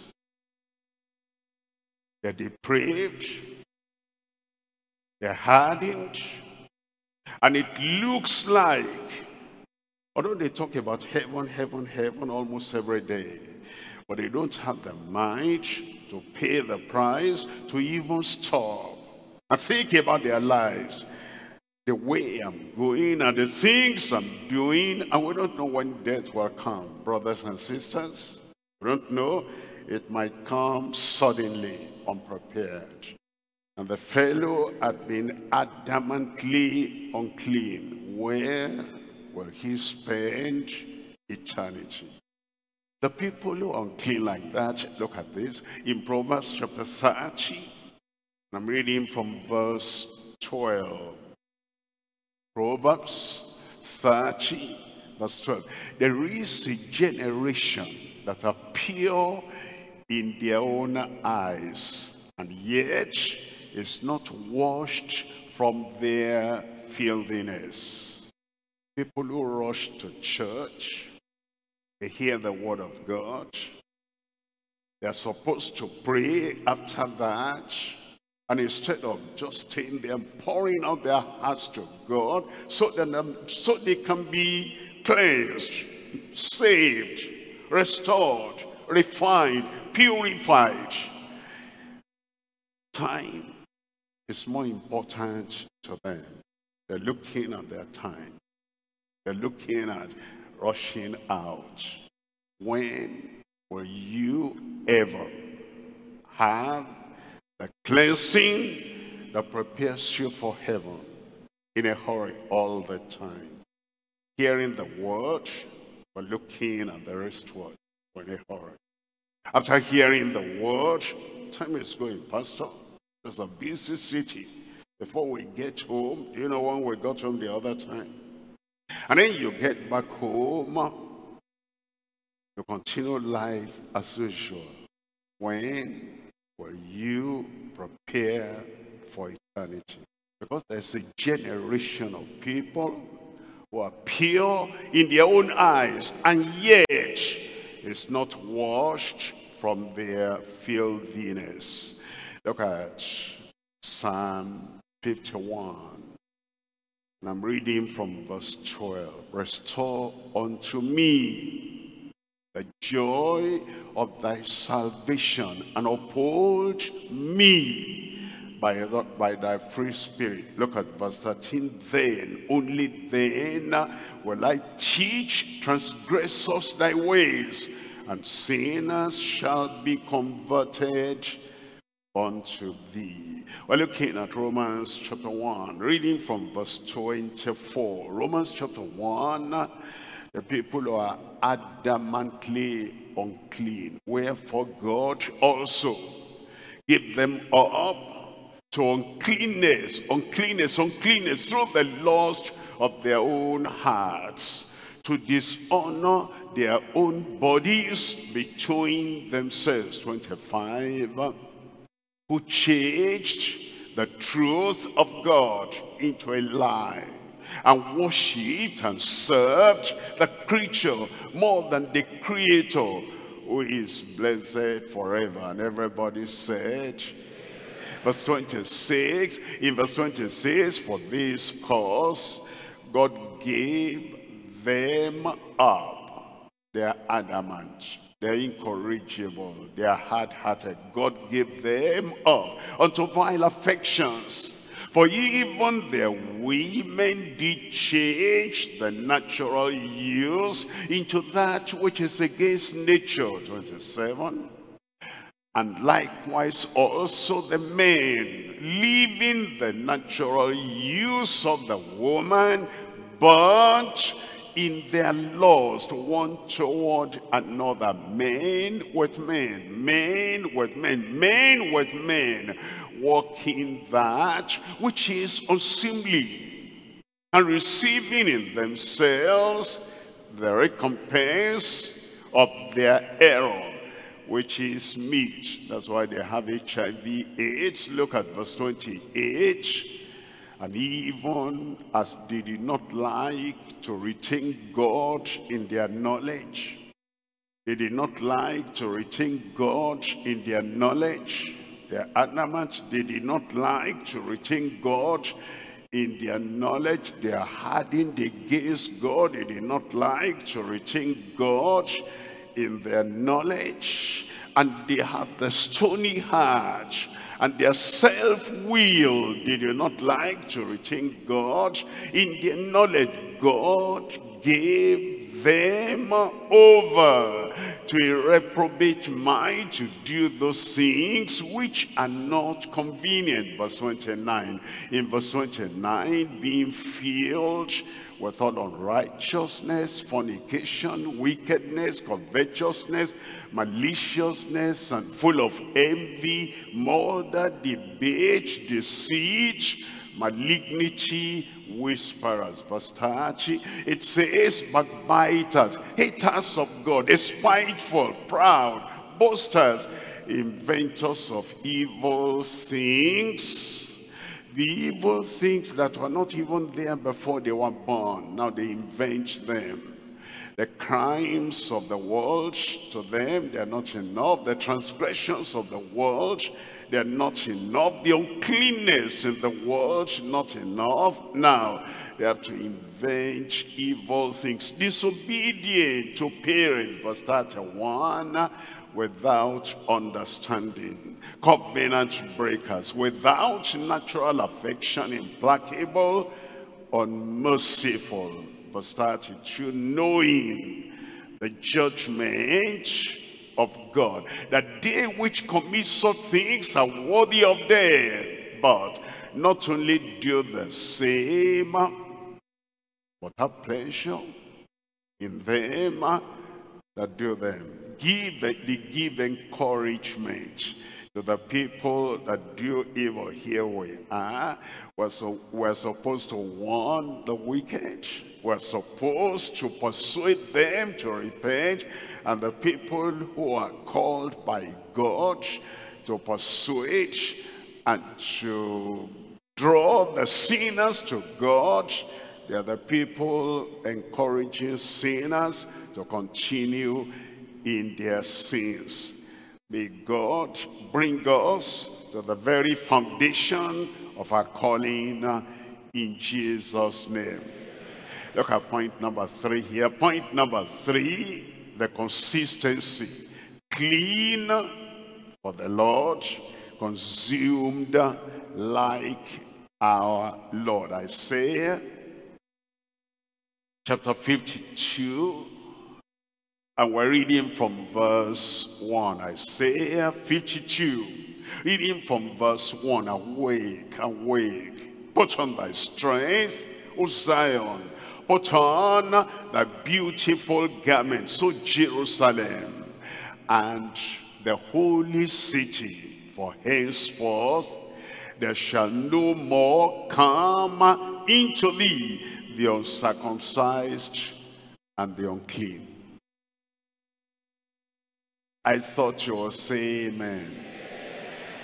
they're depraved, they're hardened, and it looks like, although they talk about heaven, heaven, heaven almost every day, but they don't have the mind to pay the price to even stop and think about their lives, the way I'm going and the things I'm doing, and we don't know when death will come, brothers and sisters. We don't know. It might come suddenly, unprepared. And the fellow had been adamantly unclean. Where will he spend eternity? The people who are unclean like that, look at this. In Proverbs chapter 30, I'm reading from verse 12. Proverbs 30, verse 12. There is a generation that are pure in their own eyes, and yet is not washed from their filthiness. People who rush to church, they hear the word of God, they're supposed to pray after that, and instead of just staying there and pouring out their hearts to God so they can be cleansed, saved, restored, refined, purified. Time is more important to them. They're looking at their time. They're looking at rushing out. When will you ever have the cleansing that prepares you for heaven in a hurry all the time? Hearing the word, but looking at the wristwatch in a hurry. After hearing the word, time is going, Pastor. It's a busy city. Before we get home, do you know when we got home the other time? And then you get back home, you continue life as usual. When will you prepare for eternity? Because there's a generation of people who are pure in their own eyes, and yet is not washed from their filthiness. Look at Psalm 51. And I'm reading from verse 12. Restore unto me the joy of thy salvation, and uphold me by thy free spirit. Look at verse 13. Then, only then will I teach transgressors thy ways, and sinners shall be converted unto thee. We're looking at Romans chapter 1, reading from verse 24. Romans chapter 1, the people who are adamantly unclean, wherefore God also give them up to uncleanness through the lust of their own hearts, to dishonor their own bodies between themselves. 25. Who changed the truth of God into a lie, and worshipped and served the creature more than the Creator, who is blessed forever. And everybody said, verse 26, in verse 26, for this cause God gave them up. They are adamant, they are incorrigible, they are hard-hearted. God gave them up unto vile affections. For even their women did change the natural use into that which is against nature. 27. And likewise also the men, leaving the natural use of the woman, but in their lust one toward another, men with men, men with men, men with men, walking that which is unseemly, and receiving in themselves the recompense of their error, which is meat. That's why they have HIV/AIDS. Look at verse 28. And even as they did not like to retain God in their knowledge, they did not like to retain God in their knowledge. Their adamant, they did not like to retain God in their knowledge. They are hardened against God. They did not like to retain God in their knowledge, and they have the stony heart and their self-will. They do not like to retain God in their knowledge. God gave them over to a reprobate mind to do those things which are not convenient. Verse 29. In verse 29, being filled with all unrighteousness, fornication, wickedness, covetousness, maliciousness, and full of envy, murder, debate, deceit, malignity, whisperers. Verse 30, it says, backbiters, haters of God, despiteful, proud, boasters, inventors of evil things. The evil things that were not even there before they were born, now they invent them. The crimes of the world, to them, they are not enough. The transgressions of the world, they are not enough. The uncleanness in the world, not enough. Now, they have to invent evil things. Disobedient to parents, verse 31, without understanding. Covenant breakers, without natural affection, implacable, unmerciful. Verse 32, knowing the judgment of God, that they which commit such things are worthy of death, but not only do the same, but have pleasure in them that do them. They give encouragement to the people that do evil. Here we are. We're supposed to warn the wicked. We're supposed to persuade them to repent. And the people who are called by God to persuade and to draw the sinners to God, they are the people encouraging sinners to continue in their sins. May God bring us to the very foundation of our calling in Jesus' name. Look at point number 3 here. Point number 3, the consistency. Clean for the Lord, consumed like our Lord. Isaiah chapter 52, and we're reading from verse 1. Isaiah 52, reading from verse 1. Awake, awake, put on thy strength, O Zion, put on thy beautiful garments, O Jerusalem, and the holy city, for henceforth there shall no more come into thee the uncircumcised and the unclean. I thought you were saying amen.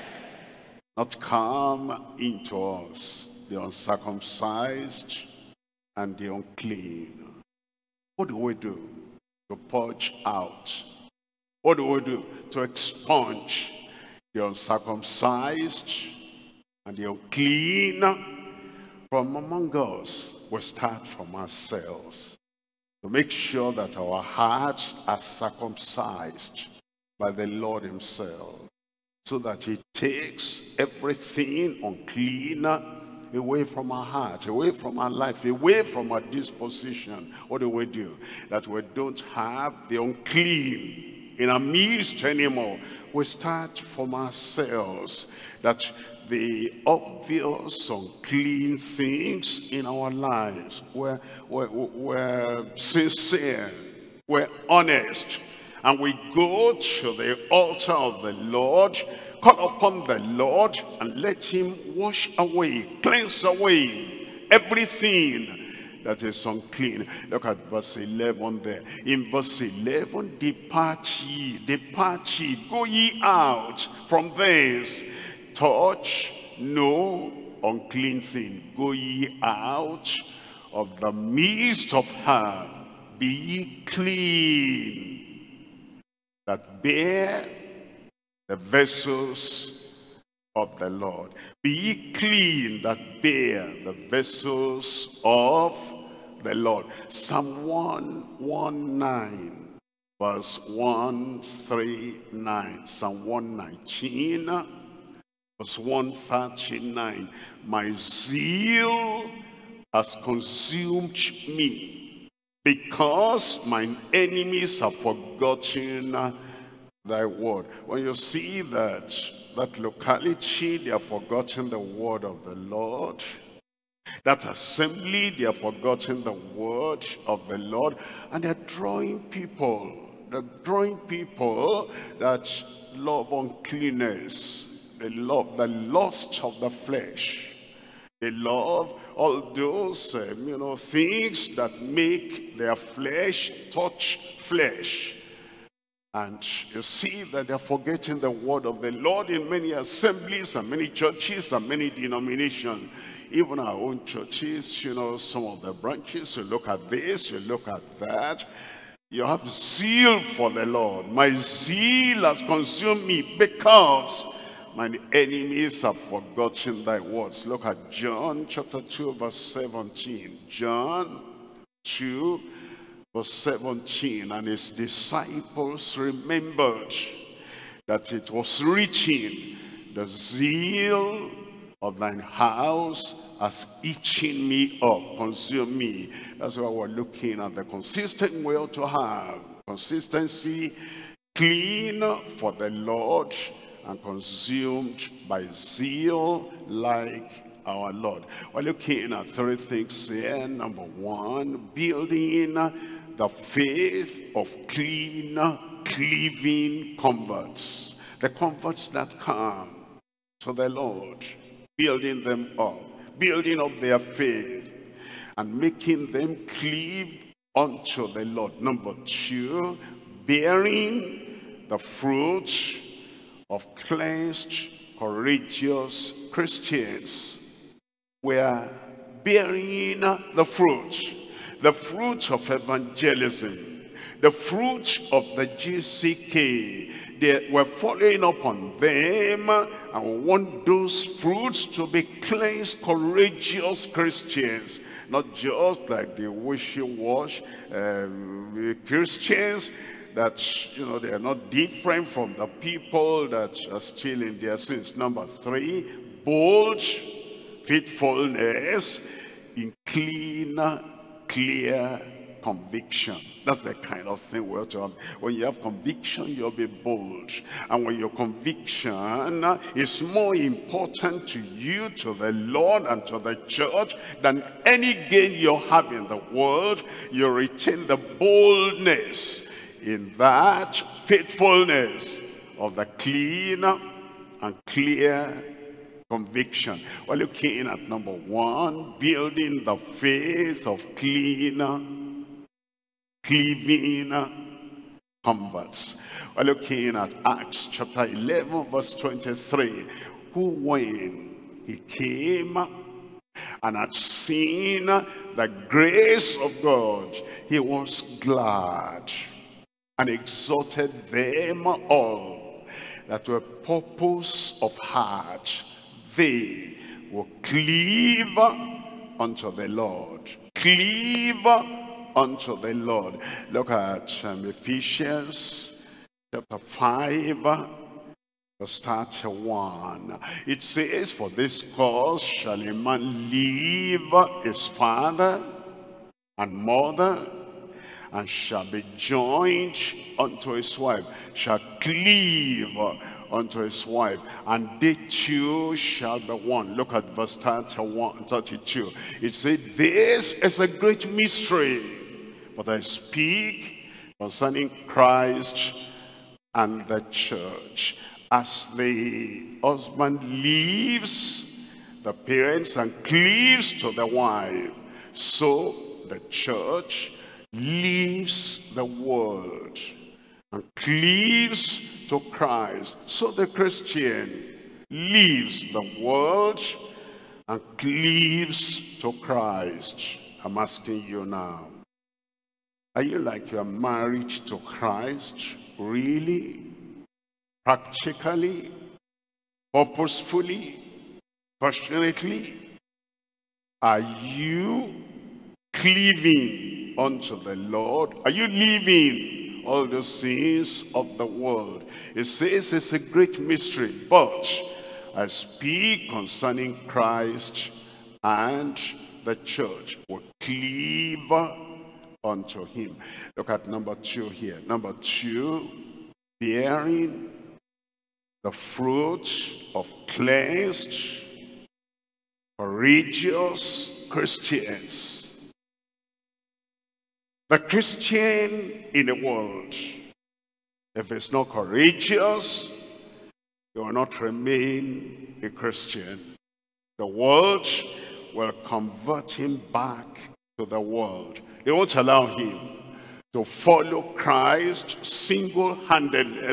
Not come into us the uncircumcised and the unclean. What do we do to purge out? What do we do to expunge the uncircumcised and the unclean from among us? We start from ourselves to make sure that our hearts are circumcised by the Lord himself, so that he takes everything unclean away from our heart, away from our life, away from our disposition. What do? That we don't have the unclean in our midst anymore. We start from ourselves, that the obvious unclean things in our lives, we're sincere, we're honest, and we go to the altar of the Lord, call upon the Lord, and let him wash away, cleanse away everything that is unclean. Look at verse 11 there. In verse 11, depart ye, go ye out from thence, touch no unclean thing. Go ye out of the midst of her, be ye clean, that bear the vessels of the Lord. Be ye clean, that bear the vessels of the Lord. Psalm 119, verse 139. Psalm 119, verse 139. My zeal has consumed me, because mine enemies have forgotten thy word. When you see that locality, they have forgotten the word of the Lord. That assembly, they have forgotten the word of the Lord, and they're drawing people. They're drawing people that love uncleanness. They love the lust of the flesh. They love all those things that make their flesh touch flesh. And you see that they're forgetting the word of the Lord in many assemblies and many churches and many denominations. Even our own churches, some of the branches, you look at this, you look at that. You have zeal for the Lord. My zeal has consumed me, because my enemies have forgotten thy words. Look at John chapter 2, verse 17. John 2, verse 17. And his disciples remembered that it was written, the zeal of thine house has eaten me up, consumed me. That's why we're looking at the consistent will to have consistency, clean for the Lord, and consumed by zeal like our Lord. We're looking at three things here. Number one, building the faith of clean, cleaving converts. The converts that come to the Lord, building them up, building up their faith, and making them cleave unto the Lord. Number two, bearing the fruit of cleansed, courageous Christians. We are bearing the fruit of evangelism, the fruit of the GCK. We're following up on them, and we want those fruits to be cleansed, courageous Christians. Not just like the wishy-washy Christians that, they are not different from the people that are still in their sins. Number three, bold faithfulness in clean, clear conviction. That's the kind of thing we have to have. When you have conviction, you'll be bold. And when your conviction is more important to you, to the Lord, and to the church than any gain you have in the world, you retain the boldness in that faithfulness of the clean and clear conviction. We're looking at number one, building the faith of clean, cleaving converts. We're looking at Acts chapter 11, verse 23. Who, when he came and had seen the grace of God, he was glad and exhorted them all that were purpose of heart, they will cleave unto the Lord. Cleave unto the Lord. Look at Ephesians chapter 5, verse 31. It says, for this cause shall a man leave his father and mother, and shall be joined unto his wife, shall cleave unto his wife, and they two shall be one. Look at verse 32. It said, this is a great mystery, but I speak concerning Christ and the church. As the husband leaves the parents and cleaves to the wife, so the church leaves the world and cleaves to Christ. So the Christian leaves the world and cleaves to Christ. I'm asking you now, are you like you are married to Christ? Really? Practically? Purposefully? Passionately? Are you cleaving unto the Lord? Are you leaving all the sins of the world? It says it's a great mystery, but I speak concerning Christ and the church will cleave unto him. Look at number 2 here. Number 2, bearing the fruit of cleansed, courageous Christians. The Christian in the world, if it's not courageous, he will not remain a Christian. The world will convert him back to the world. They won't allow him to follow Christ single-heartedly.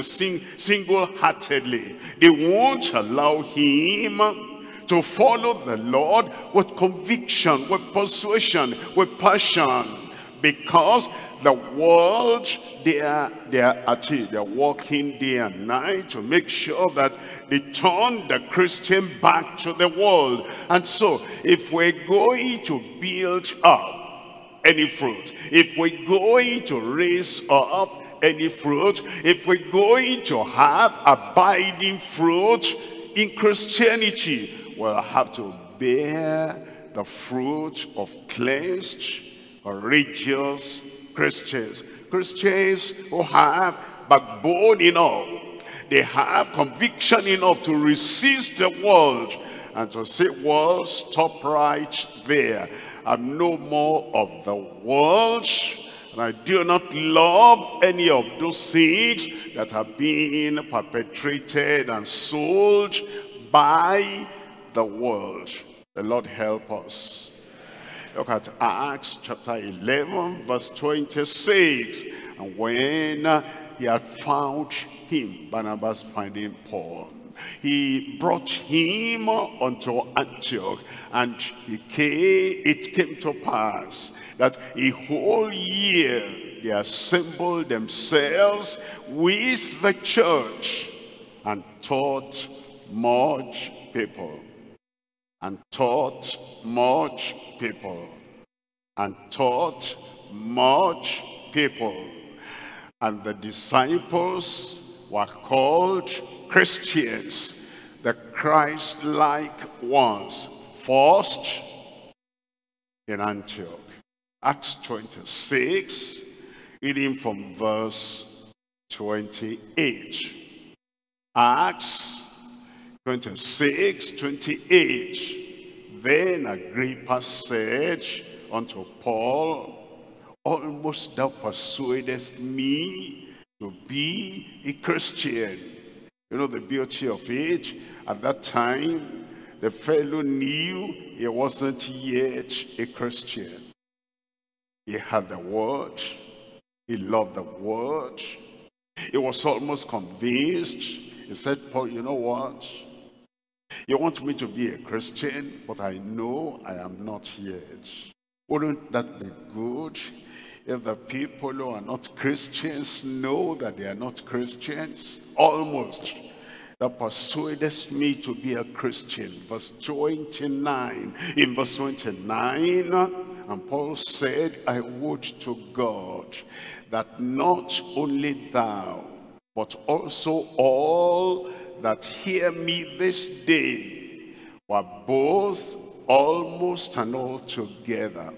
They won't allow him to follow the Lord with conviction, with persuasion, with passion. Because the world, they are at it. They're working day and night to make sure that they turn the Christian back to the world. And so, if we're going to build up any fruit, if we're going to raise up any fruit, if we're going to have abiding fruit in Christianity, we'll have to bear the fruit of cleansed, courageous Christians. Christians who have backbone enough, they have conviction enough to resist the world and to say, world, stop right there. I'm no more of the world, and I do not love any of those things that have been perpetrated and sold by the world. The Lord help us. Look at Acts chapter 11, verse 26. And when he had found him, Barnabas finding Paul, he brought him unto Antioch, and it came to pass that a whole year they assembled themselves with the church and taught much people. And taught much people. And taught much people. And the disciples were called Christians, the Christ-like ones, first in Antioch. Acts 26, reading from verse 28. Acts 26, 28. Then Agrippa said unto Paul, almost thou persuadest me to be a Christian. You know the beauty of it? At that time, the fellow knew he wasn't yet a Christian. He had the word. He loved the word. He was almost convinced. He said, Paul, you know what? You want me to be a Christian, but I know I am not yet. Wouldn't that be good if the people who are not Christians know that they are not Christians? Almost. That persuaded me to be a Christian. Verse 29. In verse 29, and Paul said, I would to God that not only thou, but also all that hear me this day were both almost and altogether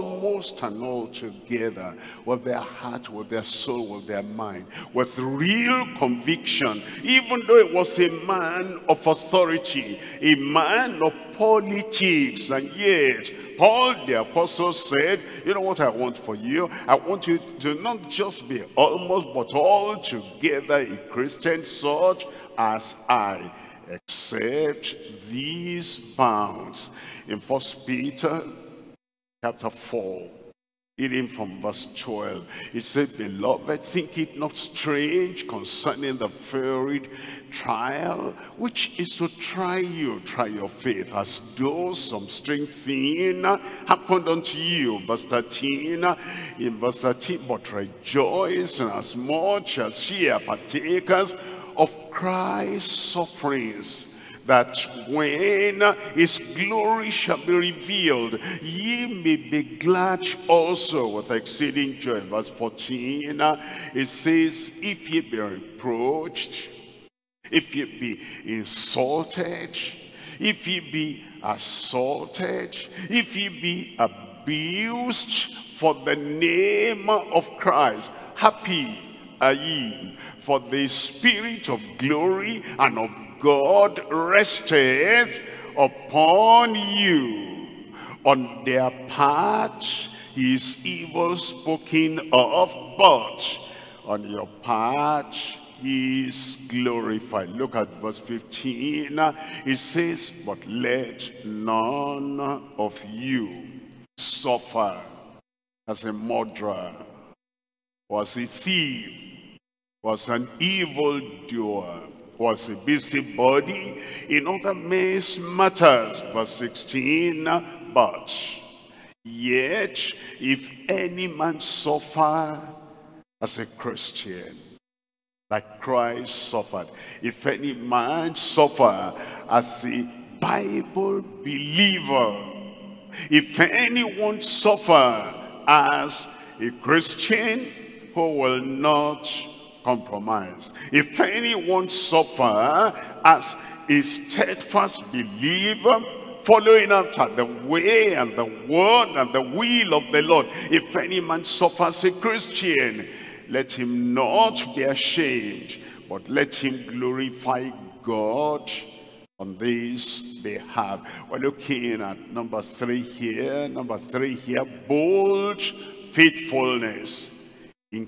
with their heart, with their soul, with their mind, with real conviction, even though it was a man of authority, a man of politics. And yet Paul the apostle said, you know what I want for you? I want you to not just be almost, but altogether a Christian, such as I, except these bounds. In 1 Peter chapter 4, reading from verse 12, it said, Beloved, think it not strange concerning the varied trial, which is to try your faith, as though some strange thing happened unto you. Verse 13, in verse 13, but rejoice inasmuch as ye are partakers of Christ's sufferings, that when his glory shall be revealed, ye may be glad also with exceeding joy. Verse 14, it says, if ye be reproached, if ye be insulted, if ye be assaulted, if ye be abused for the name of Christ, happy are ye, for the Spirit of glory and of God resteth upon you. On their part he is evil spoken of, but on your part he is glorified. Look at verse 15. It says, but let none of you suffer as a murderer, or as a thief, was an evildoer, was a busybody in other men's matters. Verse 16, but yet if any man suffer as a Christian, like Christ suffered, if any man suffer as a Bible believer, if anyone suffer as a Christian who will not compromise, if anyone suffer as a steadfast believer, following after the way and the word and the will of the Lord, if any man suffers a Christian, let him not be ashamed, but let him glorify God on this behalf. We're looking at number 3 here. Number 3 here, bold faithfulness in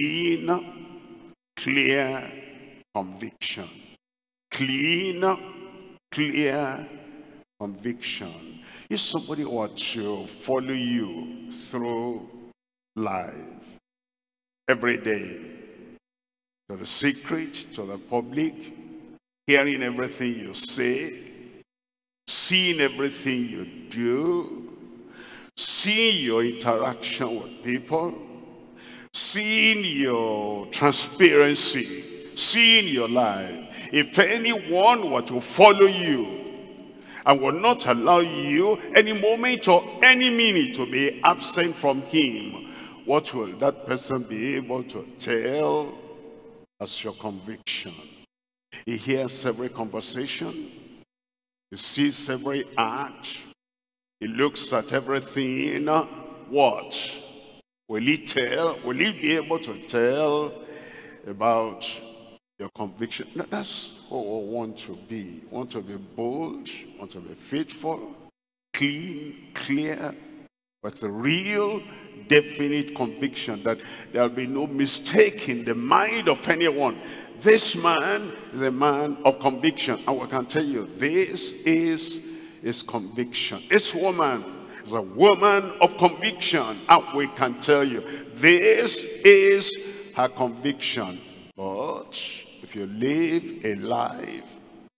clear conviction. Clean, clear conviction. If somebody were to follow you through life every day, to the secret, to the public, hearing everything you say, seeing everything you do, seeing your interaction with people, seeing your transparency, seeing your life. If anyone were to follow you and will not allow you any moment or any minute to be absent from him, what will that person be able to tell as your conviction? He hears every conversation, he sees every act, he looks at everything. What will he tell? Will he be able to tell about your conviction? That's what we want to be. We want to be bold, want to be faithful, clean, clear, with a real, definite conviction that there will be no mistake in the mind of anyone. This man is a man of conviction, and we can tell you this is his conviction. This woman is a woman of conviction, and we can tell you this is her conviction. But if you live a life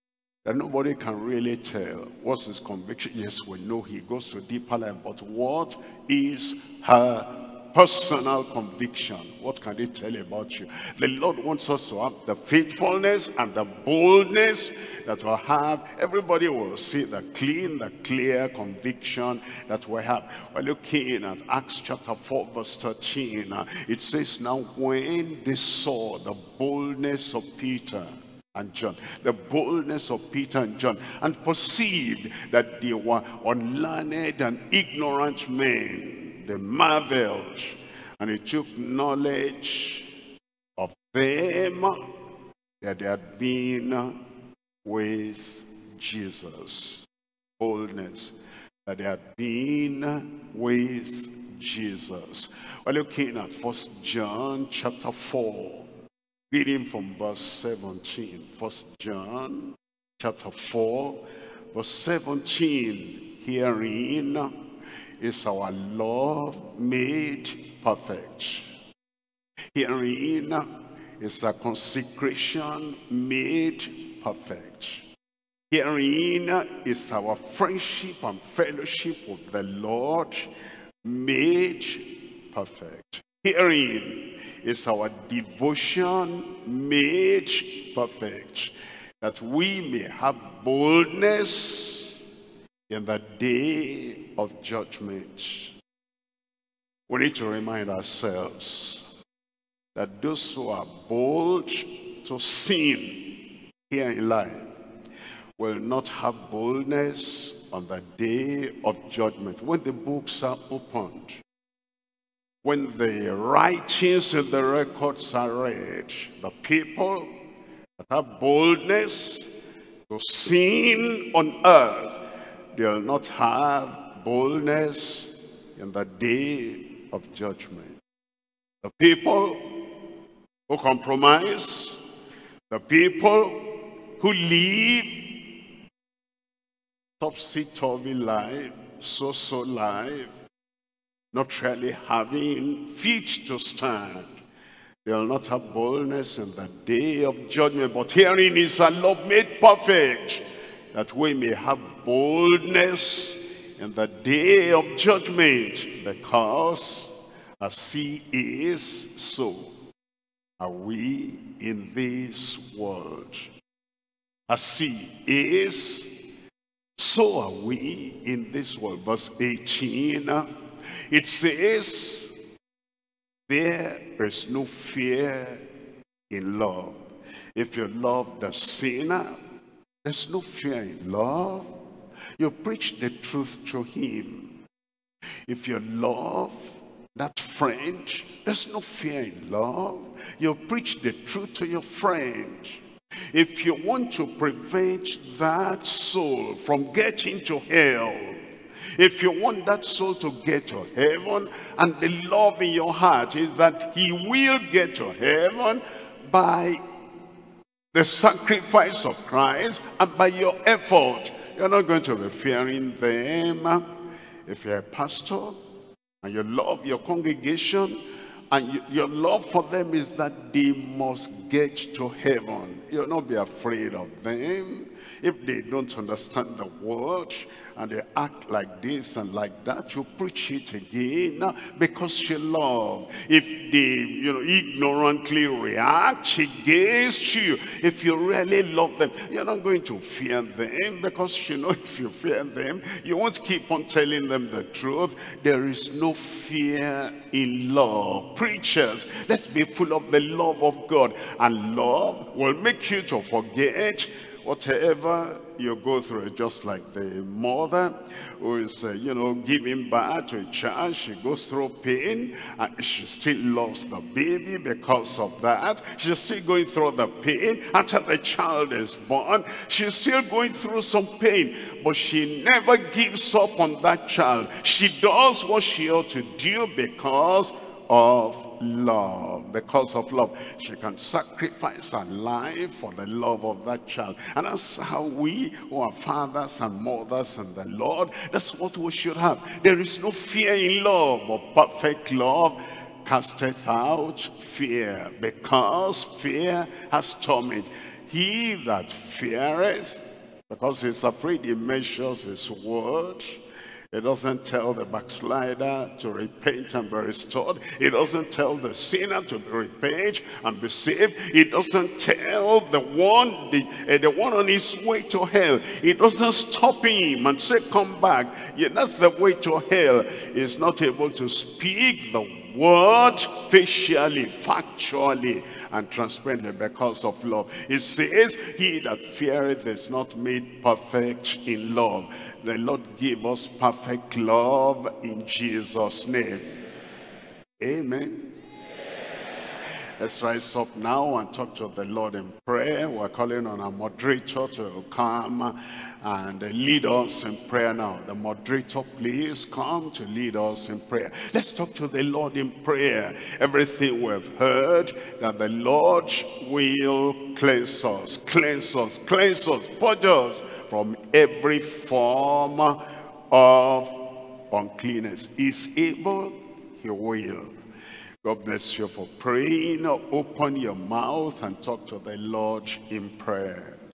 that nobody can really tell. What's his conviction? Yes, we know he goes to deeper life, but what is her personal conviction? What can they tell about you? The Lord wants us to have the faithfulness and the boldness that we'll have. Everybody will see the clean, the clear conviction that we have. We're looking at Acts chapter 4 verse 13. It says, now when they saw the boldness of Peter and John, the boldness of Peter and John, and perceived that they were unlearned and ignorant men, they marveled, and they took knowledge of them that they had been with Jesus. Boldness, that they had been with Jesus. We're looking at 1 John chapter 4. Reading from verse 17. 1 John chapter 4, verse 17. Herein is our love made perfect. Herein is our consecration made perfect. Herein is our friendship and fellowship with the Lord made perfect. Herein is our devotion made perfect, that we may have boldness in the day of judgment. We need to remind ourselves that those who are bold to sin here in life will not have boldness on the day of judgment, when the books are opened. When the writings and the records are read, the people that have boldness to sin on earth, they will not have boldness in the day of judgment. The people who compromise, the people who live topsy-turvy life, so-so life, not really having feet to stand, they will not have boldness in the day of judgment. But herein is our love made perfect, that we may have boldness in the day of judgment, because as he is, so are we in this world. As he is, so are we in this world. Verse 18. It says, there is no fear in love. If you love the sinner, there's no fear in love. You preach the truth to him. If you love that friend, there's no fear in love. You preach the truth to your friend. If you want to prevent that soul from getting to hell, if you want that soul to get to heaven, and the love in your heart is that he will get to heaven by the sacrifice of Christ and by your effort, you're not going to be fearing them. If you're a pastor and you love your congregation, and your love for them is that they must get to heaven, you'll not be afraid of them. If they don't understand the word and they act like this and like that, you preach it again because you love. If they ignorantly react against you, if you really love them, you're not going to fear them, because if you fear them, you won't keep on telling them the truth. There is no fear in love. Preachers, let's be full of the love of God, and love will make you to forget whatever you go through. Just like the mother who is giving birth to a child, she goes through pain and she still loves the baby. Because of that, she's still going through the pain. After the child is born, she's still going through some pain, but she never gives up on that child. She does what she ought to do because of love. Because of love, she can sacrifice her life for the love of that child. And that's how we who are fathers and mothers in the Lord, that's what we should have. There is no fear in love, but perfect love casteth out fear, because fear has torment. He that feareth Because he's afraid he measures his word. It doesn't tell the backslider to repent and be restored. It doesn't tell the sinner to repent and be saved. It doesn't tell the one on his way to hell. It doesn't stop him and say, come back. Yeah, that's the way to hell. He's not able to speak the word facially, factually, and transparently because of love. It says, he that feareth is not made perfect in love. The Lord give us perfect love in Jesus' name. Amen. Let's rise up now and talk to the Lord in prayer. We're calling on our moderator to come and lead us in prayer now. The moderator, please come to lead us in prayer. Let's talk to the Lord in prayer. Everything we've heard, that the Lord will cleanse us, purge us from every form of uncleanness. He's able, he will. God bless you for praying. Open your mouth and talk to the Lord in prayer.